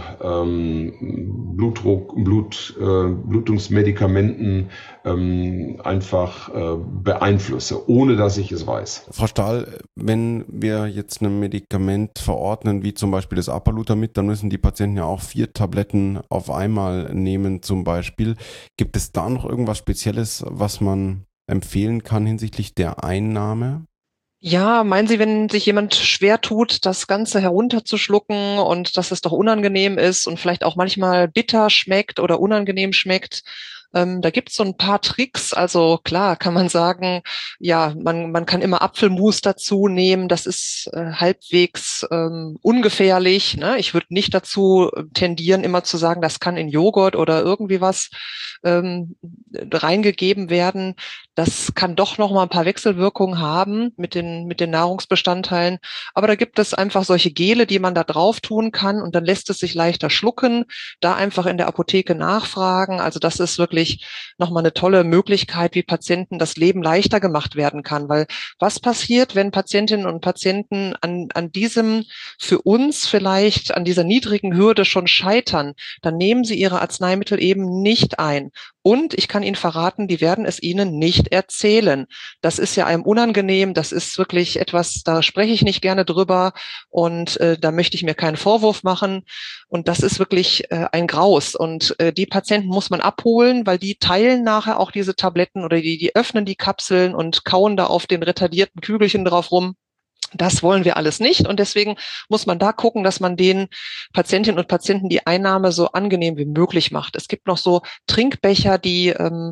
Blutungsmedikamenten einfach beeinflusse, ohne dass ich es weiß. Frau Stahl, wenn wir jetzt ein Medikament verordnen, wie zum Beispiel das Apalutamid, dann müssen die Patienten ja auch 4 Tabletten auf einmal nehmen zum Beispiel. Gibt es da noch irgendwas Spezielles, was man empfehlen kann hinsichtlich der Einnahme? Ja, meinen Sie, wenn sich jemand schwer tut, das Ganze herunterzuschlucken und dass es doch unangenehm ist und vielleicht auch manchmal bitter schmeckt oder unangenehm schmeckt? Da gibt's so ein paar Tricks. Also klar kann man sagen, ja, man kann immer Apfelmus dazu nehmen. Das ist halbwegs ungefährlich. Ne? Ich würde nicht dazu tendieren, immer zu sagen, das kann in Joghurt oder irgendwie was reingegeben werden. Das kann doch noch mal ein paar Wechselwirkungen haben mit den Nahrungsbestandteilen. Aber da gibt es einfach solche Gele, die man da drauf tun kann und dann lässt es sich leichter schlucken. Da einfach in der Apotheke nachfragen. Also das ist wirklich noch mal eine tolle Möglichkeit, wie Patienten das Leben leichter gemacht werden kann. Weil was passiert, wenn Patientinnen und Patienten an diesem für uns vielleicht an dieser niedrigen Hürde schon scheitern? Dann nehmen sie ihre Arzneimittel eben nicht ein. Und ich kann Ihnen verraten, die werden es Ihnen nicht erzählen. Das ist ja einem unangenehm, das ist wirklich etwas, da spreche ich nicht gerne drüber und da möchte ich mir keinen Vorwurf machen. Und das ist wirklich ein Graus. Und die Patienten muss man abholen, weil die teilen nachher auch diese Tabletten oder die öffnen die Kapseln und kauen da auf den retardierten Kügelchen drauf rum. Das wollen wir alles nicht und deswegen muss man da gucken, dass man den Patientinnen und Patienten die Einnahme so angenehm wie möglich macht. Es gibt noch so Trinkbecher, die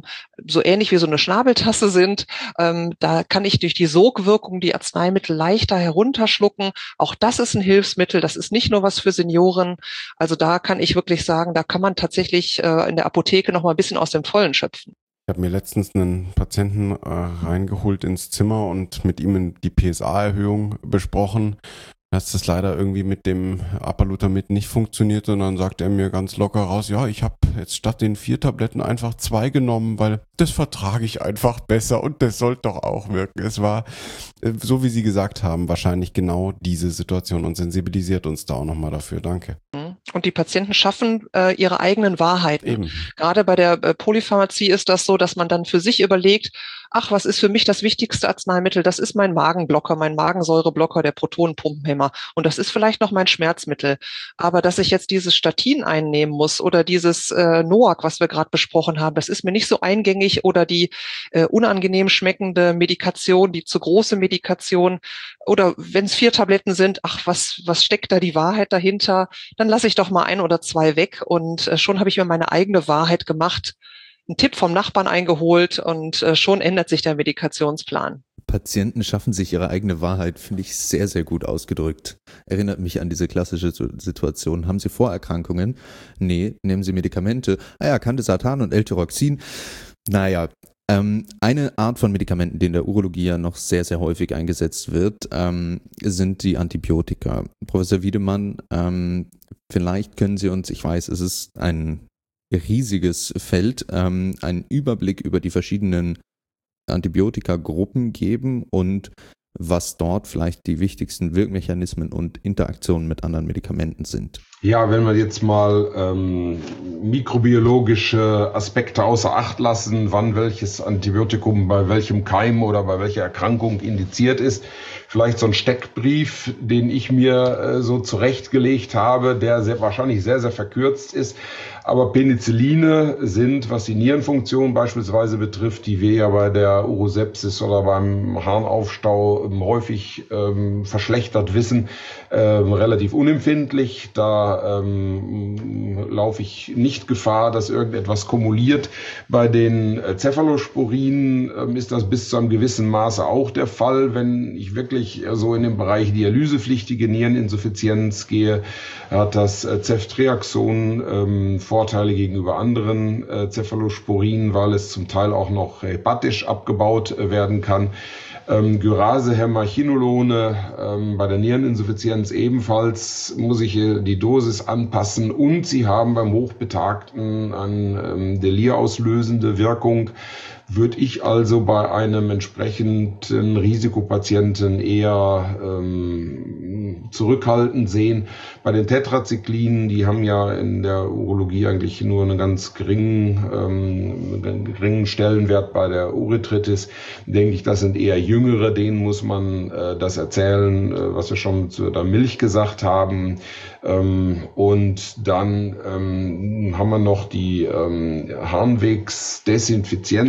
so ähnlich wie so eine Schnabeltasse sind. Da kann ich durch die Sogwirkung die Arzneimittel leichter herunterschlucken. Auch das ist ein Hilfsmittel. Das ist nicht nur was für Senioren. Also da kann ich wirklich sagen, da kann man tatsächlich in der Apotheke noch mal ein bisschen aus dem Vollen schöpfen. Ich habe mir letztens einen Patienten reingeholt ins Zimmer und mit ihm die PSA-Erhöhung besprochen. Dass das leider irgendwie mit dem Apalutamid nicht funktioniert und dann sagt er mir ganz locker raus, ja, ich habe jetzt statt den 4 Tabletten einfach 2 genommen, weil das vertrage ich einfach besser und das sollte doch auch wirken. Es war, so wie Sie gesagt haben, wahrscheinlich genau diese Situation und sensibilisiert uns da auch nochmal dafür. Danke. Und die Patienten schaffen ihre eigenen Wahrheiten. Eben. Gerade bei der Polypharmazie ist das so, dass man dann für sich überlegt, ach, was ist für mich das wichtigste Arzneimittel? Das ist mein Magenblocker, mein Magensäureblocker, der Protonenpumpenhemmer. Und das ist vielleicht noch mein Schmerzmittel. Aber dass ich jetzt dieses Statin einnehmen muss oder dieses NOAC, was wir gerade besprochen haben, das ist mir nicht so eingängig oder die unangenehm schmeckende Medikation, die zu große Medikation. Oder wenn es 4 Tabletten sind, ach, was steckt da die Wahrheit dahinter? Dann lasse ich doch mal 1 oder 2 weg und schon habe ich mir meine eigene Wahrheit gemacht, einen Tipp vom Nachbarn eingeholt und schon ändert sich der Medikationsplan. Patienten schaffen sich ihre eigene Wahrheit, finde ich sehr, sehr gut ausgedrückt. Erinnert mich an diese klassische Situation. Haben Sie Vorerkrankungen? Nee. Nehmen Sie Medikamente? Ah ja, Candesartan und L-Tyroxin. Naja, eine Art von Medikamenten, die in der Urologie ja noch sehr, sehr häufig eingesetzt wird, sind die Antibiotika. Professor Wiedemann, vielleicht können Sie uns, ich weiß, es ist ein riesiges Feld, einen Überblick über die verschiedenen Antibiotika-Gruppen geben und was dort vielleicht die wichtigsten Wirkmechanismen und Interaktionen mit anderen Medikamenten sind. Ja, wenn wir jetzt mal mikrobiologische Aspekte außer Acht lassen, wann welches Antibiotikum bei welchem Keim oder bei welcher Erkrankung indiziert ist, vielleicht so ein Steckbrief, den ich mir so zurechtgelegt habe, der wahrscheinlich sehr, sehr verkürzt ist. Aber Penicilline sind, was die Nierenfunktion beispielsweise betrifft, die wir ja bei der Urosepsis oder beim Harnaufstau häufig verschlechtert wissen, relativ unempfindlich. Da laufe ich nicht Gefahr, dass irgendetwas kumuliert. Bei den Cephalosporinen ist das bis zu einem gewissen Maße auch der Fall. Wenn ich wirklich so in den Bereich dialysepflichtige Niereninsuffizienz gehe, hat das Ceftriaxon Vorteile gegenüber anderen Cephalosporinen, weil es zum Teil auch noch hepatisch abgebaut werden kann. Gyraze-Hämachinolone bei der Niereninsuffizienz ebenfalls muss ich die Dosis anpassen und sie haben beim Hochbetagten eine delirauslösende Wirkung. Würde ich also bei einem entsprechenden Risikopatienten eher zurückhaltend sehen. Bei den Tetrazyklinen, die haben ja in der Urologie eigentlich nur einen ganz geringen Stellenwert bei der Urethritis, denke ich, das sind eher Jüngere, denen muss man das erzählen, was wir schon zu der Milch gesagt haben. Und dann haben wir noch die Harnwegsdesinfizieren,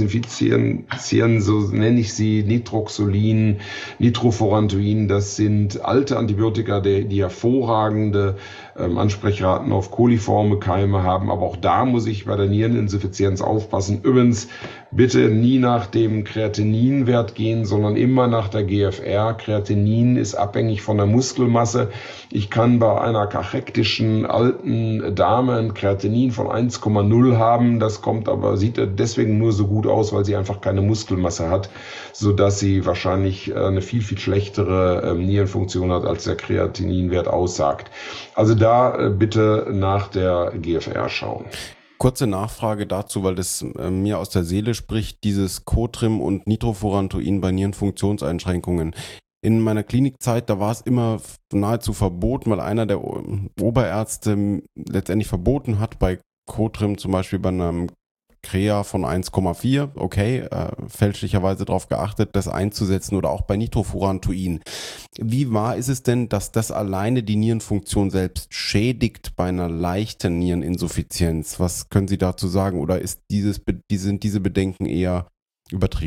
so nenne ich sie, Nitroxolin, Nitrofurantoin. Das sind alte Antibiotika, die hervorragende Ansprechraten auf koliforme Keime haben. Aber auch da muss ich bei der Niereninsuffizienz aufpassen. Übrigens bitte nie nach dem Kreatininwert gehen, sondern immer nach der GFR. Kreatinin ist abhängig von der Muskelmasse. Ich kann bei einer kachektischen alten Dame ein Kreatinin von 1,0 haben. Das sieht deswegen nur so gut aus, weil sie einfach keine Muskelmasse hat, sodass sie wahrscheinlich eine viel, viel schlechtere Nierenfunktion hat, als der Kreatininwert aussagt. Also da bitte nach der GFR schauen. Kurze Nachfrage dazu, weil das mir aus der Seele spricht, dieses Cotrim und Nitrofurantoin bei Nierenfunktionseinschränkungen. In meiner Klinikzeit, da war es immer nahezu verboten, weil einer der Oberärzte letztendlich verboten hat, bei Cotrim zum Beispiel bei einem Krea von 1,4, okay, fälschlicherweise darauf geachtet, das einzusetzen oder auch bei Nitrofurantoin. Wie wahr ist es denn, dass das alleine die Nierenfunktion selbst schädigt bei einer leichten Niereninsuffizienz? Was können Sie dazu sagen oder sind diese Bedenken eher übertrieben?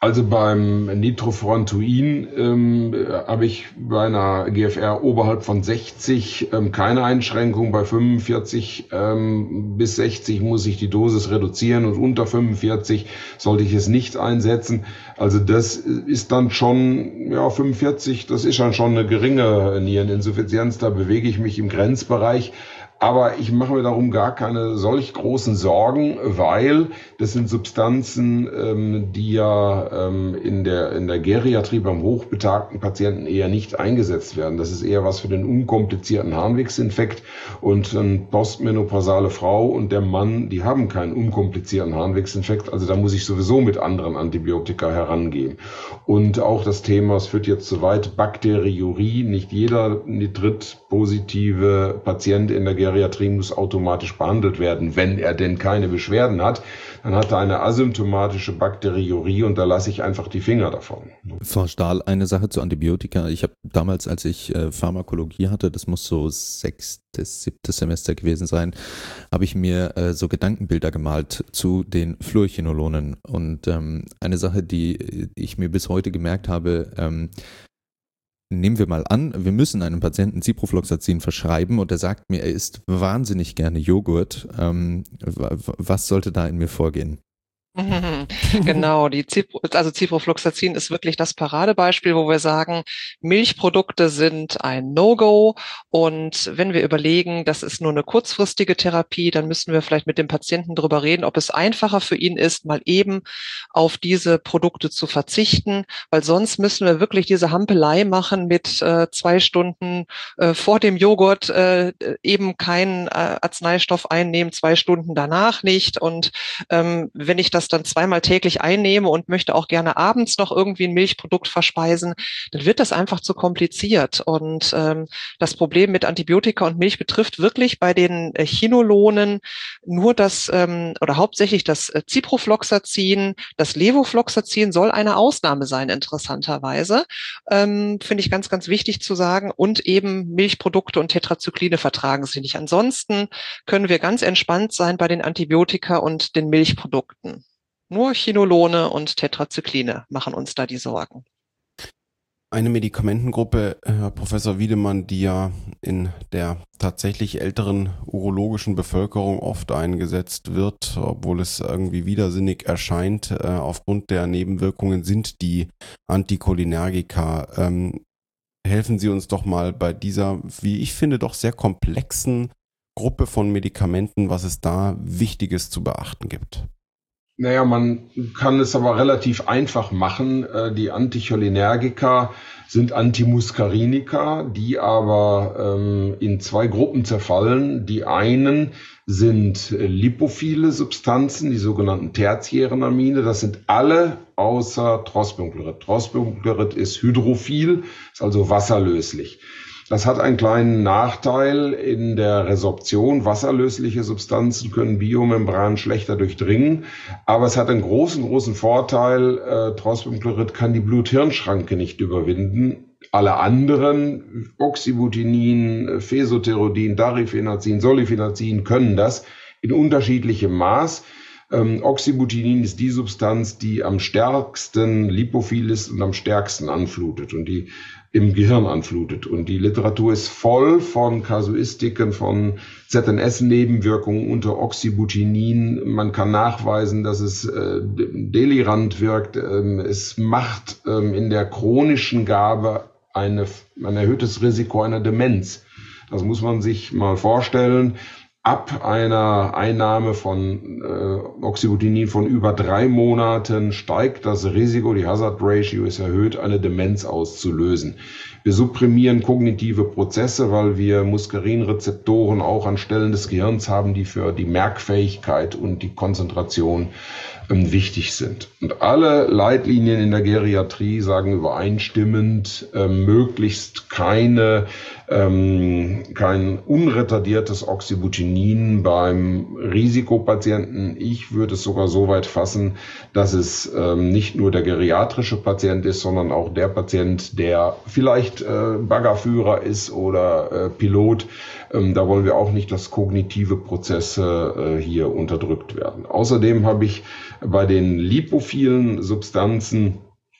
Also beim Nitrofurantoin habe ich bei einer GFR oberhalb von 60 keine Einschränkung. Bei 45 bis 60 muss ich die Dosis reduzieren und unter 45 sollte ich es nicht einsetzen. Also das ist dann schon, 45, das ist dann schon eine geringe Niereninsuffizienz. Da bewege ich mich im Grenzbereich. Aber ich mache mir darum gar keine solch großen Sorgen, weil das sind Substanzen, die ja in der Geriatrie beim hochbetagten Patienten eher nicht eingesetzt werden. Das ist eher was für den unkomplizierten Harnwegsinfekt, und eine postmenopausale Frau und der Mann, die haben keinen unkomplizierten Harnwegsinfekt. Also da muss ich sowieso mit anderen Antibiotika herangehen. Und auch das Thema, es führt jetzt zu weit, Bakteriurie. Nicht jeder Nitrit-positive Patient in der Geriatrie muss automatisch behandelt werden, wenn er denn keine Beschwerden hat. Dann hat er eine asymptomatische Bakteriurie und da lasse ich einfach die Finger davon. Frau Stahl, eine Sache zu Antibiotika. Ich habe damals, als ich Pharmakologie hatte, das muss so 6., 7. Semester gewesen sein, habe ich mir so Gedankenbilder gemalt zu den Fluorchinolonen. Und eine Sache, die ich mir bis heute gemerkt habe, nehmen wir mal an, wir müssen einem Patienten Ciprofloxacin verschreiben und er sagt mir, er isst wahnsinnig gerne Joghurt. Was sollte da in mir vorgehen? Genau, Ciprofloxacin ist wirklich das Paradebeispiel, wo wir sagen, Milchprodukte sind ein No-Go, und wenn wir überlegen, das ist nur eine kurzfristige Therapie, dann müssen wir vielleicht mit dem Patienten darüber reden, ob es einfacher für ihn ist, mal eben auf diese Produkte zu verzichten, weil sonst müssen wir wirklich diese Hampelei machen mit 2 Stunden vor dem Joghurt eben keinen Arzneistoff einnehmen, 2 Stunden danach nicht, und wenn ich das dann zweimal täglich einnehme und möchte auch gerne abends noch irgendwie ein Milchprodukt verspeisen, dann wird das einfach zu kompliziert. Und das Problem mit Antibiotika und Milch betrifft wirklich bei den Chinolonen nur oder hauptsächlich das Ciprofloxacin. Das Levofloxacin soll eine Ausnahme sein, interessanterweise. Finde ich ganz, ganz wichtig zu sagen. Und eben Milchprodukte und Tetrazykline vertragen sie nicht. Ansonsten können wir ganz entspannt sein bei den Antibiotika und den Milchprodukten. Nur Chinolone und Tetrazykline machen uns da die Sorgen. Eine Medikamentengruppe, Herr Professor Wiedemann, die ja in der tatsächlich älteren urologischen Bevölkerung oft eingesetzt wird, obwohl es irgendwie widersinnig erscheint, aufgrund der Nebenwirkungen, sind die Anticholinergika. Helfen Sie uns doch mal bei dieser, wie ich finde, doch sehr komplexen Gruppe von Medikamenten, was es da Wichtiges zu beachten gibt. Naja, man kann es aber relativ einfach machen. Die Anticholinergika sind Antimuskarinika, die aber in 2 Gruppen zerfallen. Die einen sind lipophile Substanzen, die sogenannten tertiären Amine. Das sind alle außer Trospiumchlorид. Trospiumchlorид ist hydrophil, ist also wasserlöslich. Das hat einen kleinen Nachteil in der Resorption. Wasserlösliche Substanzen können Biomembran schlechter durchdringen. Aber es hat einen großen Vorteil. Trospiumchlorид kann die Blut-Hirn-Schranke nicht überwinden. Alle anderen, Oxybutinin, Fesoterodin, Darifenazin, Solifenazin, können das in unterschiedlichem Maß. Oxybutinin ist die Substanz, die am stärksten lipophil ist und am stärksten anflutet und die im Gehirn anflutet. Und die Literatur ist voll von Kasuistiken, von ZNS-Nebenwirkungen unter Oxybutinin. Man kann nachweisen, dass es delirant wirkt. Es macht in der chronischen Gabe ein erhöhtes Risiko einer Demenz. Das muss man sich mal vorstellen. Ab einer Einnahme von Oxybutinin von über 3 Monaten steigt das Risiko, die Hazard Ratio ist erhöht, eine Demenz auszulösen. Wir supprimieren kognitive Prozesse, weil wir Muskarinrezeptoren auch an Stellen des Gehirns haben, die für die Merkfähigkeit und die Konzentration wichtig sind. Und alle Leitlinien in der Geriatrie sagen übereinstimmend, möglichst keine kein unretardiertes Oxybutinin beim Risikopatienten. Ich würde es sogar so weit fassen, dass es nicht nur der geriatrische Patient ist, sondern auch der Patient, der vielleicht Baggerführer ist oder Pilot. Da wollen wir auch nicht, dass kognitive Prozesse hier unterdrückt werden. Außerdem habe ich bei den lipophilen Substanzen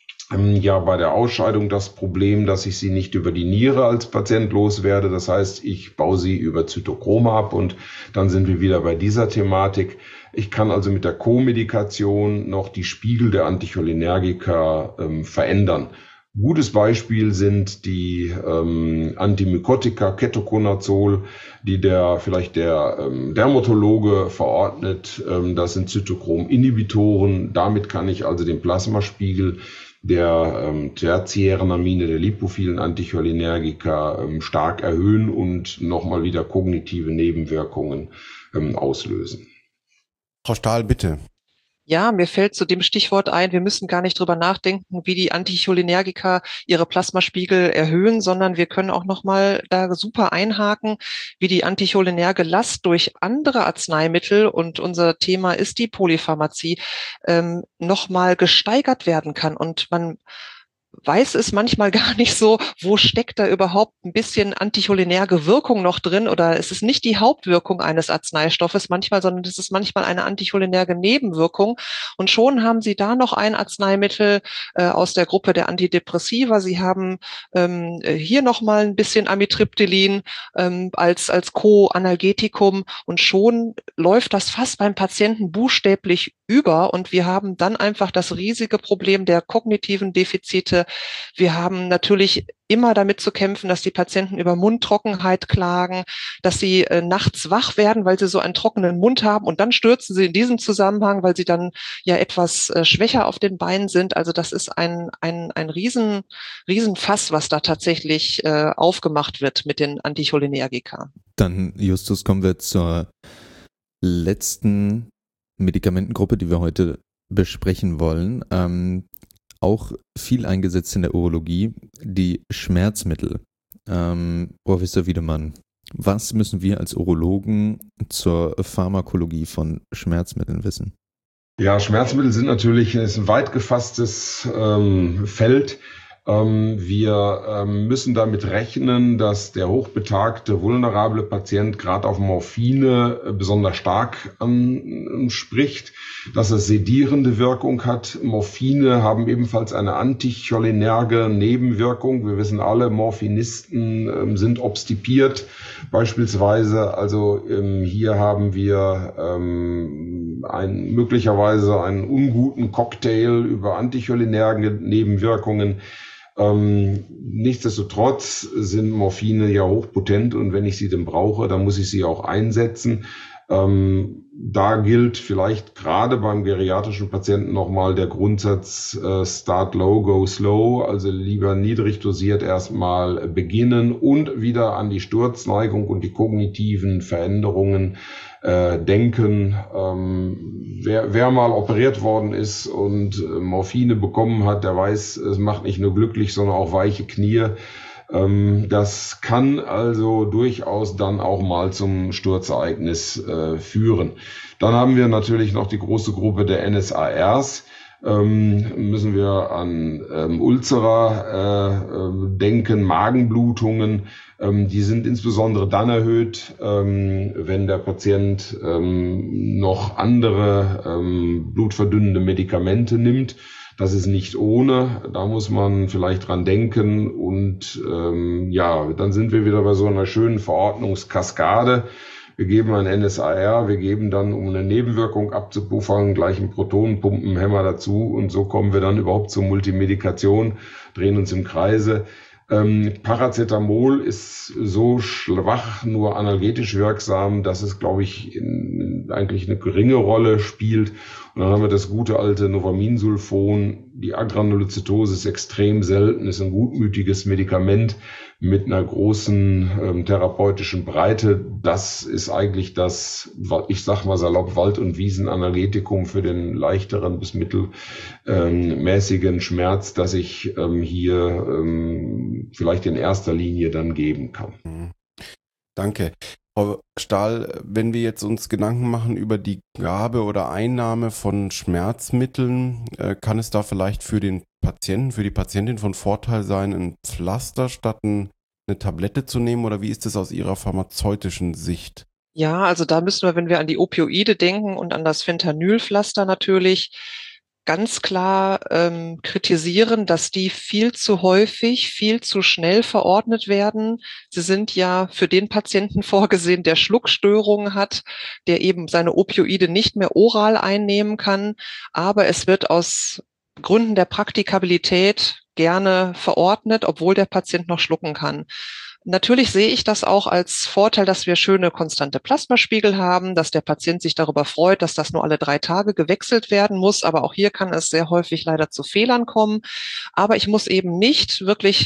bei der Ausscheidung das Problem, dass ich sie nicht über die Niere als Patient loswerde. Das heißt, ich baue sie über Zytochrome ab und dann sind wir wieder bei dieser Thematik. Ich kann also mit der Co-Medikation noch die Spiegel der Anticholinergika verändern. Gutes Beispiel sind die Antimykotika, Ketoconazol, die der Dermatologe verordnet. Das sind Zytochrom-Inhibitoren. Damit kann ich also den Plasmaspiegel der tertiären Amine, der lipophilen Anticholinergika stark erhöhen und nochmal wieder kognitive Nebenwirkungen auslösen. Frau Stahl, bitte. Ja, mir fällt zu dem Stichwort ein, wir müssen gar nicht drüber nachdenken, wie die Anticholinergika ihre Plasmaspiegel erhöhen, sondern wir können auch nochmal da super einhaken, wie die anticholinerge Last durch andere Arzneimittel, und unser Thema ist die Polypharmazie, nochmal gesteigert werden kann. Und man weiß es manchmal gar nicht so, wo steckt da überhaupt ein bisschen anticholinerge Wirkung noch drin, oder es ist nicht die Hauptwirkung eines Arzneistoffes manchmal, sondern es ist manchmal eine anticholinerge Nebenwirkung, und schon haben Sie da noch ein Arzneimittel aus der Gruppe der Antidepressiva. Sie haben hier nochmal ein bisschen Amitriptylin als Co-Analgetikum, und schon läuft das fast beim Patienten buchstäblich über, und wir haben dann einfach das riesige Problem der kognitiven Defizite. Wir haben natürlich immer damit zu kämpfen, dass die Patienten über Mundtrockenheit klagen, dass sie nachts wach werden, weil sie so einen trockenen Mund haben, und dann stürzen sie in diesem Zusammenhang, weil sie dann ja etwas schwächer auf den Beinen sind. Also das ist ein Riesenfass, was da tatsächlich aufgemacht wird mit den Anticholinergika. Dann, Justus, kommen wir zur letzten Medikamentengruppe, die wir heute besprechen wollen. Auch viel eingesetzt in der Urologie, die Schmerzmittel. Professor Wiedemann, was müssen wir als Urologen zur Pharmakologie von Schmerzmitteln wissen? Ja, Schmerzmittel sind natürlich ein weit gefasstes Feld. Wir müssen damit rechnen, dass der hochbetagte, vulnerable Patient gerade auf Morphine besonders stark spricht, dass es sedierende Wirkung hat. Morphine haben ebenfalls eine anticholinerge Nebenwirkung. Wir wissen alle, Morphinisten sind obstipiert beispielsweise. Also hier haben wir möglicherweise einen unguten Cocktail über anticholinerge Nebenwirkungen. Nichtsdestotrotz sind Morphine ja hochpotent, und wenn ich sie denn brauche, dann muss ich sie auch einsetzen. Da gilt vielleicht gerade beim geriatrischen Patienten nochmal der Grundsatz Start low, go slow, also lieber niedrig dosiert erstmal beginnen und wieder an die Sturzneigung und die kognitiven Veränderungen denken. Wer mal operiert worden ist und Morphine bekommen hat, der weiß, es macht nicht nur glücklich, sondern auch weiche Knie. Das kann also durchaus dann auch mal zum Sturzereignis führen. Dann haben wir natürlich noch die große Gruppe der NSARs. Müssen wir an Ulcera denken, Magenblutungen. Die sind insbesondere dann erhöht, wenn der Patient noch andere blutverdünnende Medikamente nimmt. Das ist nicht ohne, da muss man vielleicht dran denken, und dann sind wir wieder bei so einer schönen Verordnungskaskade. Wir geben ein NSAR, wir geben dann, um eine Nebenwirkung abzupuffern, gleich einen Protonenpumpenhemmer dazu, und so kommen wir dann überhaupt zur Multimedikation, drehen uns im Kreise. Paracetamol ist so schwach nur analgetisch wirksam, dass es, glaube ich, eigentlich eine geringe Rolle spielt. Und dann haben wir das gute alte Novaminsulfon. Die Agranulozytose ist extrem selten, ist ein gutmütiges Medikament mit einer großen therapeutischen Breite. Das ist eigentlich das, ich sag mal salopp, Wald- und Wiesenanalgetikum für den leichteren bis mittelmäßigen Schmerz, das ich hier vielleicht in erster Linie dann geben kann. Danke. Frau Stahl, wenn wir jetzt uns Gedanken machen über die Gabe oder Einnahme von Schmerzmitteln, kann es da vielleicht für den Patienten, für die Patientin von Vorteil sein, ein Pflaster statt eine Tablette zu nehmen, oder wie ist es aus Ihrer pharmazeutischen Sicht? Ja, also da müssen wir, wenn wir an die Opioide denken und an das Fentanylpflaster natürlich, ganz klar kritisieren, dass die viel zu häufig, viel zu schnell verordnet werden. Sie sind ja für den Patienten vorgesehen, der Schluckstörungen hat, der eben seine Opioide nicht mehr oral einnehmen kann. Aber es wird aus Gründen der Praktikabilität gerne verordnet, obwohl der Patient noch schlucken kann. Natürlich sehe ich das auch als Vorteil, dass wir schöne konstante Plasmaspiegel haben, dass der Patient sich darüber freut, dass das nur alle 3 Tage gewechselt werden muss. Aber auch hier kann es sehr häufig leider zu Fehlern kommen. Aber ich muss eben nicht wirklich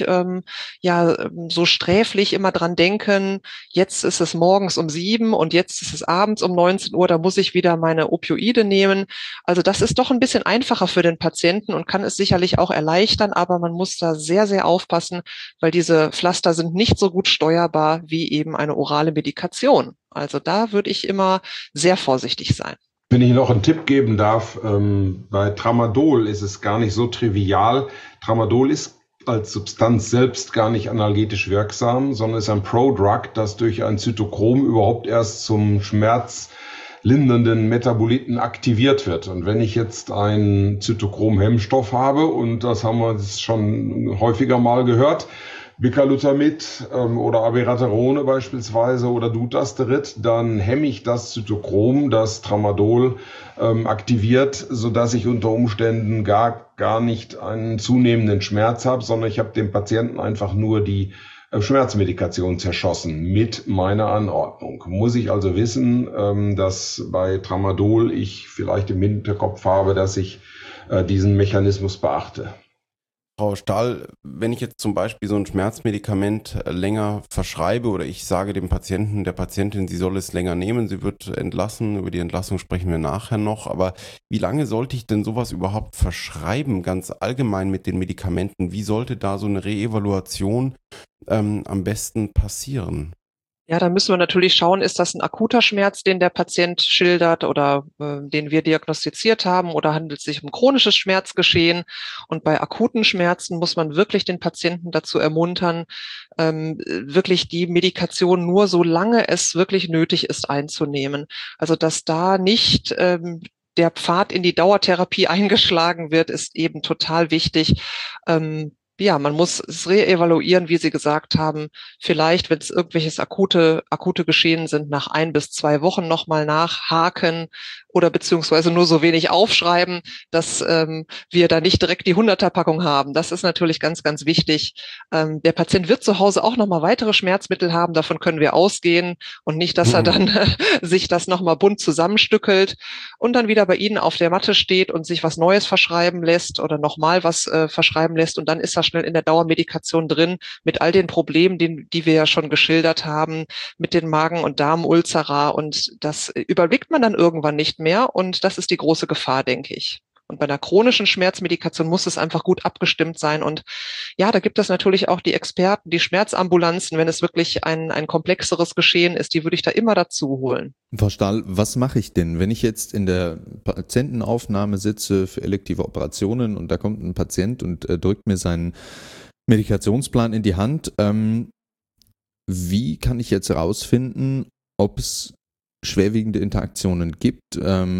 so sträflich immer dran denken, jetzt ist es morgens um 7 und jetzt ist es abends um 19 Uhr, da muss ich wieder meine Opioide nehmen. Also das ist doch ein bisschen einfacher für den Patienten und kann es sicherlich auch erleichtern, aber man muss da sehr, sehr aufpassen, weil diese Pflaster sind nicht so gut steuerbar wie eben eine orale Medikation. Also da würde ich immer sehr vorsichtig sein. Wenn ich noch einen Tipp geben darf, bei Tramadol ist es gar nicht so trivial. Tramadol ist als Substanz selbst gar nicht analgetisch wirksam, sondern ist ein Prodrug, das durch ein Zytochrom überhaupt erst zum schmerzlindernden Metaboliten aktiviert wird. Und wenn ich jetzt einen Zytochrom-Hemmstoff habe, und das haben wir jetzt schon häufiger mal gehört, Bicalutamid oder Abiraterone beispielsweise oder Dutasterid, dann hemme ich das Zytochrom, das Tramadol aktiviert, sodass ich unter Umständen gar nicht einen zunehmenden Schmerz habe, sondern ich habe dem Patienten einfach nur die Schmerzmedikation zerschossen mit meiner Anordnung. Muss ich also wissen, dass bei Tramadol ich vielleicht im Hinterkopf habe, dass ich diesen Mechanismus beachte. Frau Stahl, wenn ich jetzt zum Beispiel so ein Schmerzmedikament länger verschreibe oder ich sage dem Patienten, der Patientin, sie soll es länger nehmen, sie wird entlassen, über die Entlassung sprechen wir nachher noch, aber wie lange sollte ich denn sowas überhaupt verschreiben, ganz allgemein mit den Medikamenten? Wie sollte da so eine Reevaluation am besten passieren? Ja, da müssen wir natürlich schauen, ist das ein akuter Schmerz, den der Patient schildert oder den wir diagnostiziert haben, oder handelt es sich um chronisches Schmerzgeschehen? Und bei akuten Schmerzen muss man wirklich den Patienten dazu ermuntern, wirklich die Medikation nur so lange es wirklich nötig ist einzunehmen. Also dass da nicht der Pfad in die Dauertherapie eingeschlagen wird, ist eben total wichtig. Man muss es reevaluieren, wie Sie gesagt haben. Vielleicht, wenn es irgendwelches akute Geschehen sind, nach 1 bis 2 Wochen nochmal nachhaken oder beziehungsweise nur so wenig aufschreiben, dass wir da nicht direkt die 100er-Packung haben. Das ist natürlich ganz, ganz wichtig. Der Patient wird zu Hause auch nochmal weitere Schmerzmittel haben, davon können wir ausgehen, und nicht, dass er dann sich das nochmal bunt zusammenstückelt und dann wieder bei Ihnen auf der Matte steht und sich was Neues verschreiben lässt oder nochmal was verschreiben lässt, und dann ist er schnell in der Dauermedikation drin mit all den Problemen, die wir ja schon geschildert haben, mit den Magen- und Darmulzera, und das überblickt man dann irgendwann nicht mehr, und das ist die große Gefahr, denke ich. Und bei einer chronischen Schmerzmedikation muss es einfach gut abgestimmt sein. Und ja, da gibt es natürlich auch die Experten, die Schmerzambulanzen, wenn es wirklich ein komplexeres Geschehen ist, die würde ich da immer dazu holen. Frau Stahl, was mache ich denn, wenn ich jetzt in der Patientenaufnahme sitze für elektive Operationen und da kommt ein Patient und drückt mir seinen Medikationsplan in die Hand? Wie kann ich jetzt herausfinden, ob es schwerwiegende Interaktionen gibt?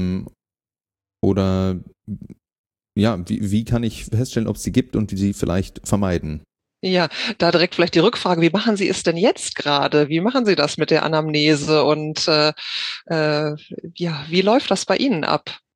Oder ja, wie kann ich feststellen, ob es sie gibt und wie sie vielleicht vermeiden? Ja, da direkt vielleicht die Rückfrage, wie machen Sie es denn jetzt gerade? Wie machen Sie das mit der Anamnese und wie läuft das bei Ihnen ab?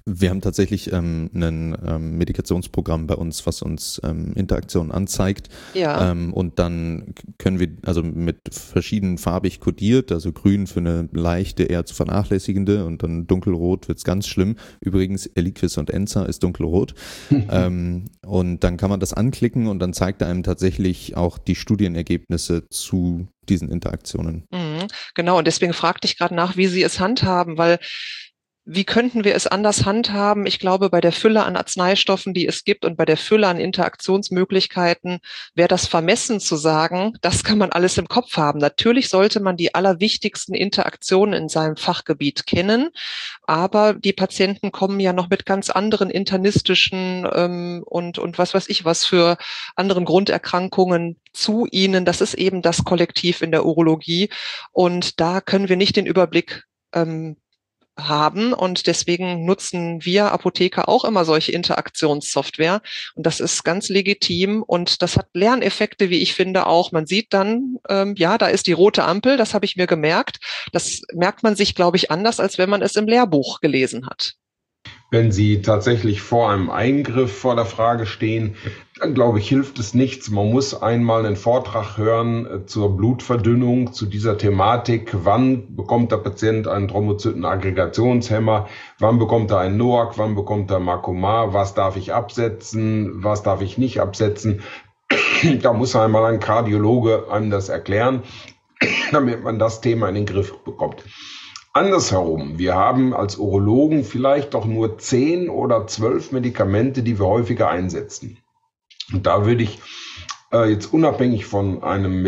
Wir haben tatsächlich ein Medikationsprogramm bei uns, was uns Interaktionen anzeigt. Ja. Und dann können wir, also mit verschieden farbig kodiert, also grün für eine leichte, eher zu vernachlässigende und dann dunkelrot wird's ganz schlimm. Übrigens, Eliquis und Enza ist dunkelrot. Und dann kann man das anklicken und dann zeigt er einem tatsächlich auch die Studienergebnisse zu diesen Interaktionen. Genau, und deswegen fragte ich gerade nach, wie Sie es handhaben, weil wie könnten wir es anders handhaben? Ich glaube, bei der Fülle an Arzneistoffen, die es gibt und bei der Fülle an Interaktionsmöglichkeiten, wäre das vermessen zu sagen, das kann man alles im Kopf haben. Natürlich sollte man die allerwichtigsten Interaktionen in seinem Fachgebiet kennen, aber die Patienten kommen ja noch mit ganz anderen internistischen und was weiß ich was für anderen Grunderkrankungen zu ihnen. Das ist eben das Kollektiv in der Urologie und da können wir nicht den Überblick haben und deswegen nutzen wir Apotheker auch immer solche Interaktionssoftware und das ist ganz legitim und das hat Lerneffekte, wie ich finde auch. Man sieht dann, ja, da ist die rote Ampel, das habe ich mir gemerkt. Das merkt man sich, glaube ich, anders, als wenn man es im Lehrbuch gelesen hat. Wenn Sie tatsächlich vor einem Eingriff vor der Frage stehen, dann glaube ich, hilft es nichts. Man muss einmal einen Vortrag hören zur Blutverdünnung, zu dieser Thematik. Wann bekommt der Patient einen Thrombozytenaggregationshemmer? Wann bekommt er einen NOAC? Wann bekommt er Makomar? Was darf ich absetzen? Was darf ich nicht absetzen? Da muss einmal ein Kardiologe einem das erklären, damit man das Thema in den Griff bekommt. Andersherum, wir haben als Urologen vielleicht doch nur 10 oder 12 Medikamente, die wir häufiger einsetzen. Und da würde ich jetzt unabhängig von einem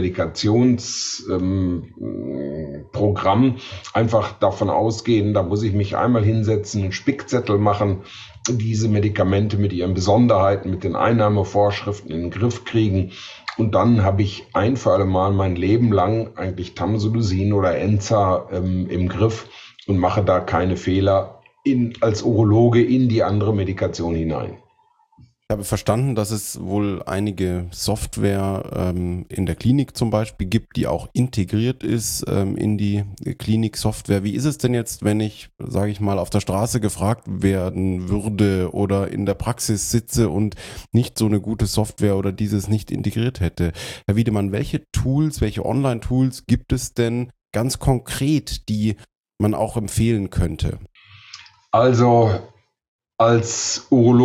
Medikationsprogramm einfach davon ausgehen, da muss ich mich einmal hinsetzen, einen Spickzettel machen, diese Medikamente mit ihren Besonderheiten, mit den Einnahmevorschriften in den Griff kriegen. Und dann habe ich ein für alle Mal mein Leben lang eigentlich Tamsulosin oder Enza im Griff und mache da keine Fehler als Urologe in die andere Medikation hinein. Ich habe verstanden, dass es wohl einige Software in der Klinik zum Beispiel gibt, die auch integriert ist in die Klinik-Software. Wie ist es denn jetzt, wenn ich, sage ich mal, auf der Straße gefragt werden würde oder in der Praxis sitze und nicht so eine gute Software oder dieses nicht integriert hätte? Herr Wiedemann, welche Tools, welche Online-Tools gibt es denn ganz konkret, die man auch empfehlen könnte? Also als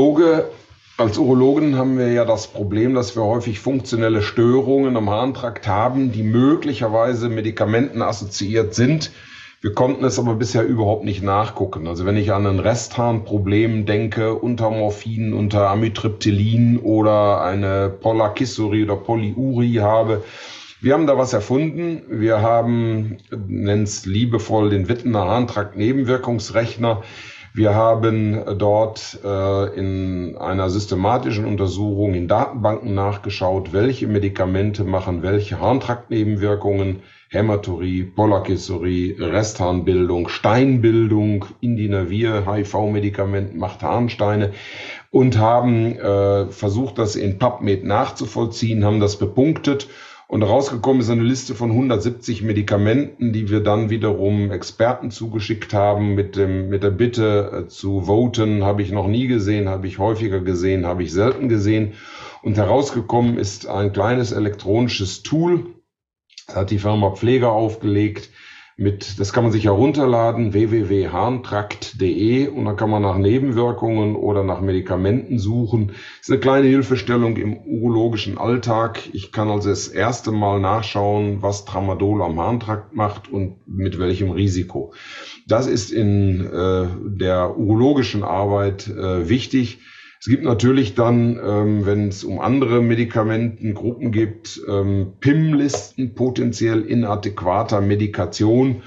Urologen haben wir ja das Problem, dass wir häufig funktionelle Störungen am Harntrakt haben, die möglicherweise Medikamenten assoziiert sind. Wir konnten es aber bisher überhaupt nicht nachgucken. Also wenn ich an ein Restharnproblem denke, unter Morphin, unter Amitriptylin oder eine Polakisurie oder Polyurie habe, wir haben da was erfunden. Wir haben, nennen es liebevoll, den Wittener Harntrakt-Nebenwirkungsrechner. Wir haben dort in einer systematischen Untersuchung in Datenbanken nachgeschaut, welche Medikamente machen welche Harntraktnebenwirkungen, Hämaturie, Polakisurie, Restharnbildung, Steinbildung, Indinavir, HIV-Medikament macht Harnsteine und haben versucht, das in PubMed nachzuvollziehen, haben das bepunktet. Und rausgekommen ist eine Liste von 170 Medikamenten, die wir dann wiederum Experten zugeschickt haben mit der Bitte zu voten. Habe ich noch nie gesehen, habe ich häufiger gesehen, habe ich selten gesehen. Und herausgekommen ist ein kleines elektronisches Tool. Das hat die Firma Pfleger aufgelegt. Das kann man sich herunterladen, www.harntrakt.de, und dann kann man nach Nebenwirkungen oder nach Medikamenten suchen. Das ist eine kleine Hilfestellung im urologischen Alltag. Ich kann also das erste Mal nachschauen, was Tramadol am Harntrakt macht und mit welchem Risiko. Das ist in der urologischen Arbeit wichtig. Es gibt natürlich dann, wenn es um andere Medikamentengruppen geht, PIM-Listen potenziell inadäquater Medikation.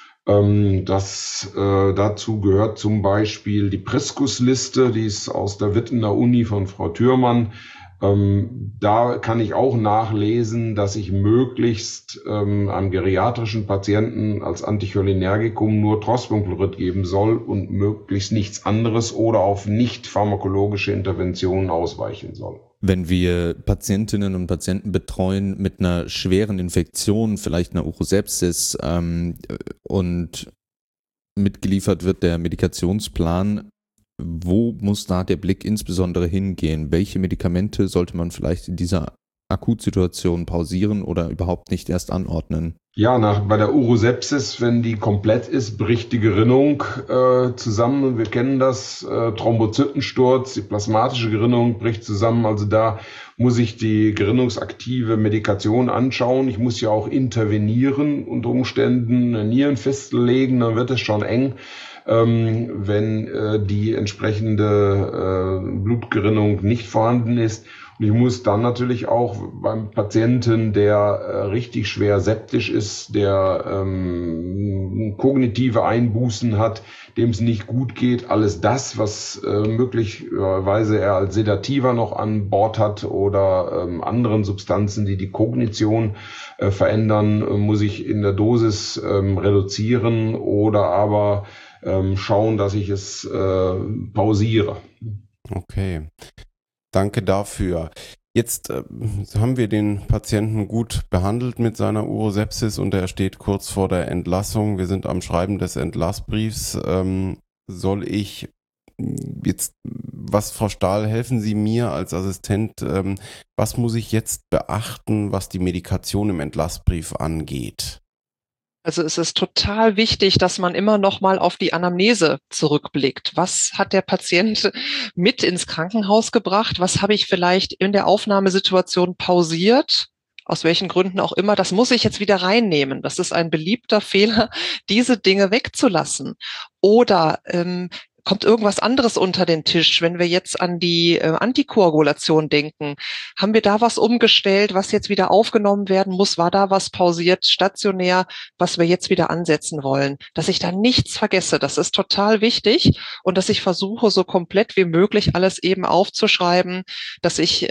Dazu gehört zum Beispiel die Priscus-Liste, die ist aus der Wittener Uni von Frau Thürmann. Da kann ich auch nachlesen, dass ich möglichst einem geriatrischen Patienten als Anticholinergikum nur Trospiumchlorid geben soll und möglichst nichts anderes oder auf nicht pharmakologische Interventionen ausweichen soll. Wenn wir Patientinnen und Patienten betreuen mit einer schweren Infektion, vielleicht einer Urosepsis, und mitgeliefert wird der Medikationsplan, wo muss da der Blick insbesondere hingehen? Welche Medikamente sollte man vielleicht in dieser Akutsituation pausieren oder überhaupt nicht erst anordnen? Ja, bei der Urosepsis, wenn die komplett ist, bricht die Gerinnung zusammen. Wir kennen das, Thrombozytensturz, die plasmatische Gerinnung bricht zusammen. Also da muss ich die gerinnungsaktive Medikation anschauen. Ich muss ja auch intervenieren, unter Umständen eine Nierenfistel legen, dann wird es schon eng, wenn die entsprechende Blutgerinnung nicht vorhanden ist. Und ich muss dann natürlich auch beim Patienten, der richtig schwer septisch ist, der kognitive Einbußen hat, dem es nicht gut geht, alles das, was möglicherweise er als Sedativa noch an Bord hat oder anderen Substanzen, die die Kognition verändern, muss ich in der Dosis reduzieren oder aber schauen, dass ich es pausiere. Okay. Danke dafür. Jetzt haben wir den Patienten gut behandelt mit seiner Urosepsis und er steht kurz vor der Entlassung. Wir sind am Schreiben des Entlassbriefs. Soll ich jetzt, Frau Stahl, helfen Sie mir als Assistent, was muss ich jetzt beachten, was die Medikation im Entlassbrief angeht? Also es ist total wichtig, dass man immer noch mal auf die Anamnese zurückblickt. Was hat der Patient mit ins Krankenhaus gebracht? Was habe ich vielleicht in der Aufnahmesituation pausiert? Aus welchen Gründen auch immer. Das muss ich jetzt wieder reinnehmen. Das ist ein beliebter Fehler, diese Dinge wegzulassen. Oder kommt irgendwas anderes unter den Tisch? Wenn wir jetzt an die Antikoagulation denken, haben wir da was umgestellt, was jetzt wieder aufgenommen werden muss? War da was pausiert, stationär, was wir jetzt wieder ansetzen wollen? Dass ich da nichts vergesse, das ist total wichtig und dass ich versuche, so komplett wie möglich alles eben aufzuschreiben, dass ich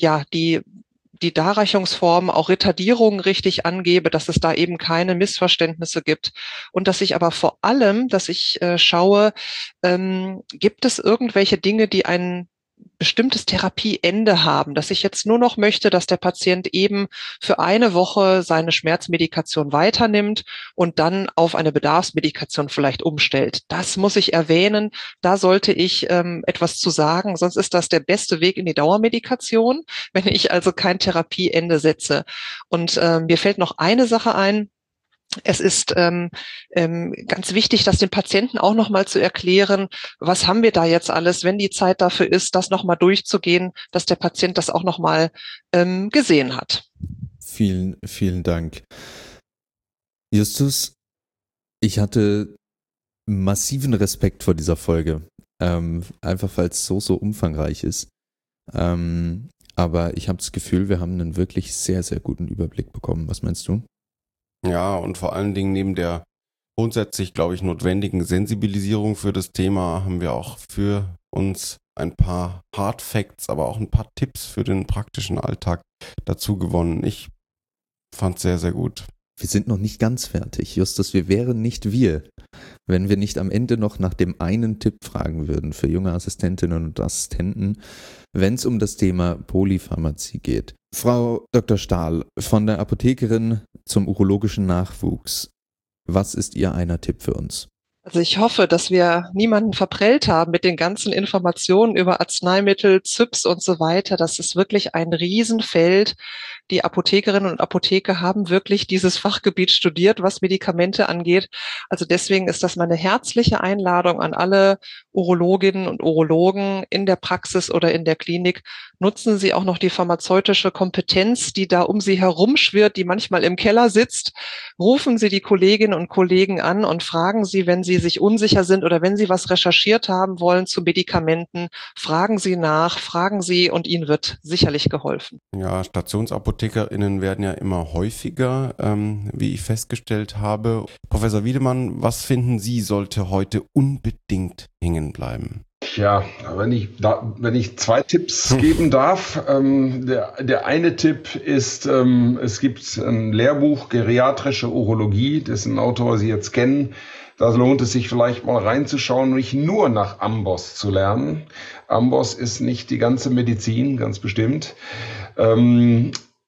die Darreichungsform, auch Retardierungen richtig angebe, dass es da eben keine Missverständnisse gibt. Und dass ich aber vor allem, dass ich schaue, gibt es irgendwelche Dinge, die ein bestimmtes Therapieende haben, dass ich jetzt nur noch möchte, dass der Patient eben für eine Woche seine Schmerzmedikation weiternimmt und dann auf eine Bedarfsmedikation vielleicht umstellt. Das muss ich erwähnen. Da sollte ich etwas zu sagen, sonst ist das der beste Weg in die Dauermedikation, wenn ich also kein Therapieende setze. Und mir fällt noch eine Sache ein. Es ist ganz wichtig, das dem Patienten auch nochmal zu erklären, was haben wir da jetzt alles, wenn die Zeit dafür ist, das nochmal durchzugehen, dass der Patient das auch nochmal gesehen hat. Vielen, vielen Dank. Justus, ich hatte massiven Respekt vor dieser Folge, einfach weil es so umfangreich ist. Aber ich habe das Gefühl, wir haben einen wirklich sehr, sehr guten Überblick bekommen. Was meinst du? Ja, und vor allen Dingen neben der grundsätzlich, glaube ich, notwendigen Sensibilisierung für das Thema haben wir auch für uns ein paar Hard Facts, aber auch ein paar Tipps für den praktischen Alltag dazu gewonnen. Ich fand es sehr, sehr gut. Wir sind noch nicht ganz fertig, Justus. Wir wären nicht wir, wenn wir nicht am Ende noch nach dem einen Tipp fragen würden für junge Assistentinnen und Assistenten, wenn es um das Thema Polypharmazie geht. Frau Dr. Stahl, von der Apothekerin zum urologischen Nachwuchs, was ist Ihr einer Tipp für uns? Also ich hoffe, dass wir niemanden verprellt haben mit den ganzen Informationen über Arzneimittel, ZYPs und so weiter. Das ist wirklich ein Riesenfeld. Die Apothekerinnen und Apotheker haben wirklich dieses Fachgebiet studiert, was Medikamente angeht. Also deswegen ist das meine herzliche Einladung an alle Urologinnen und Urologen in der Praxis oder in der Klinik. Nutzen Sie auch noch die pharmazeutische Kompetenz, die da um Sie herum schwirrt, die manchmal im Keller sitzt. Rufen Sie die Kolleginnen und Kollegen an und fragen Sie, wenn Sie sich unsicher sind oder wenn Sie was recherchiert haben wollen zu Medikamenten, fragen Sie nach, fragen Sie und Ihnen wird sicherlich geholfen. Ja, StationsapothekerInnen werden ja immer häufiger, wie ich festgestellt habe. Professor Wiedemann, was finden Sie, sollte heute unbedingt hängen bleiben? Ja, wenn ich zwei Tipps geben darf. Der eine Tipp ist, es gibt ein Lehrbuch Geriatrische Urologie, dessen Autor Sie jetzt kennen. Da lohnt es sich vielleicht mal reinzuschauen und nicht nur nach Amboss zu lernen. Amboss ist nicht die ganze Medizin, ganz bestimmt.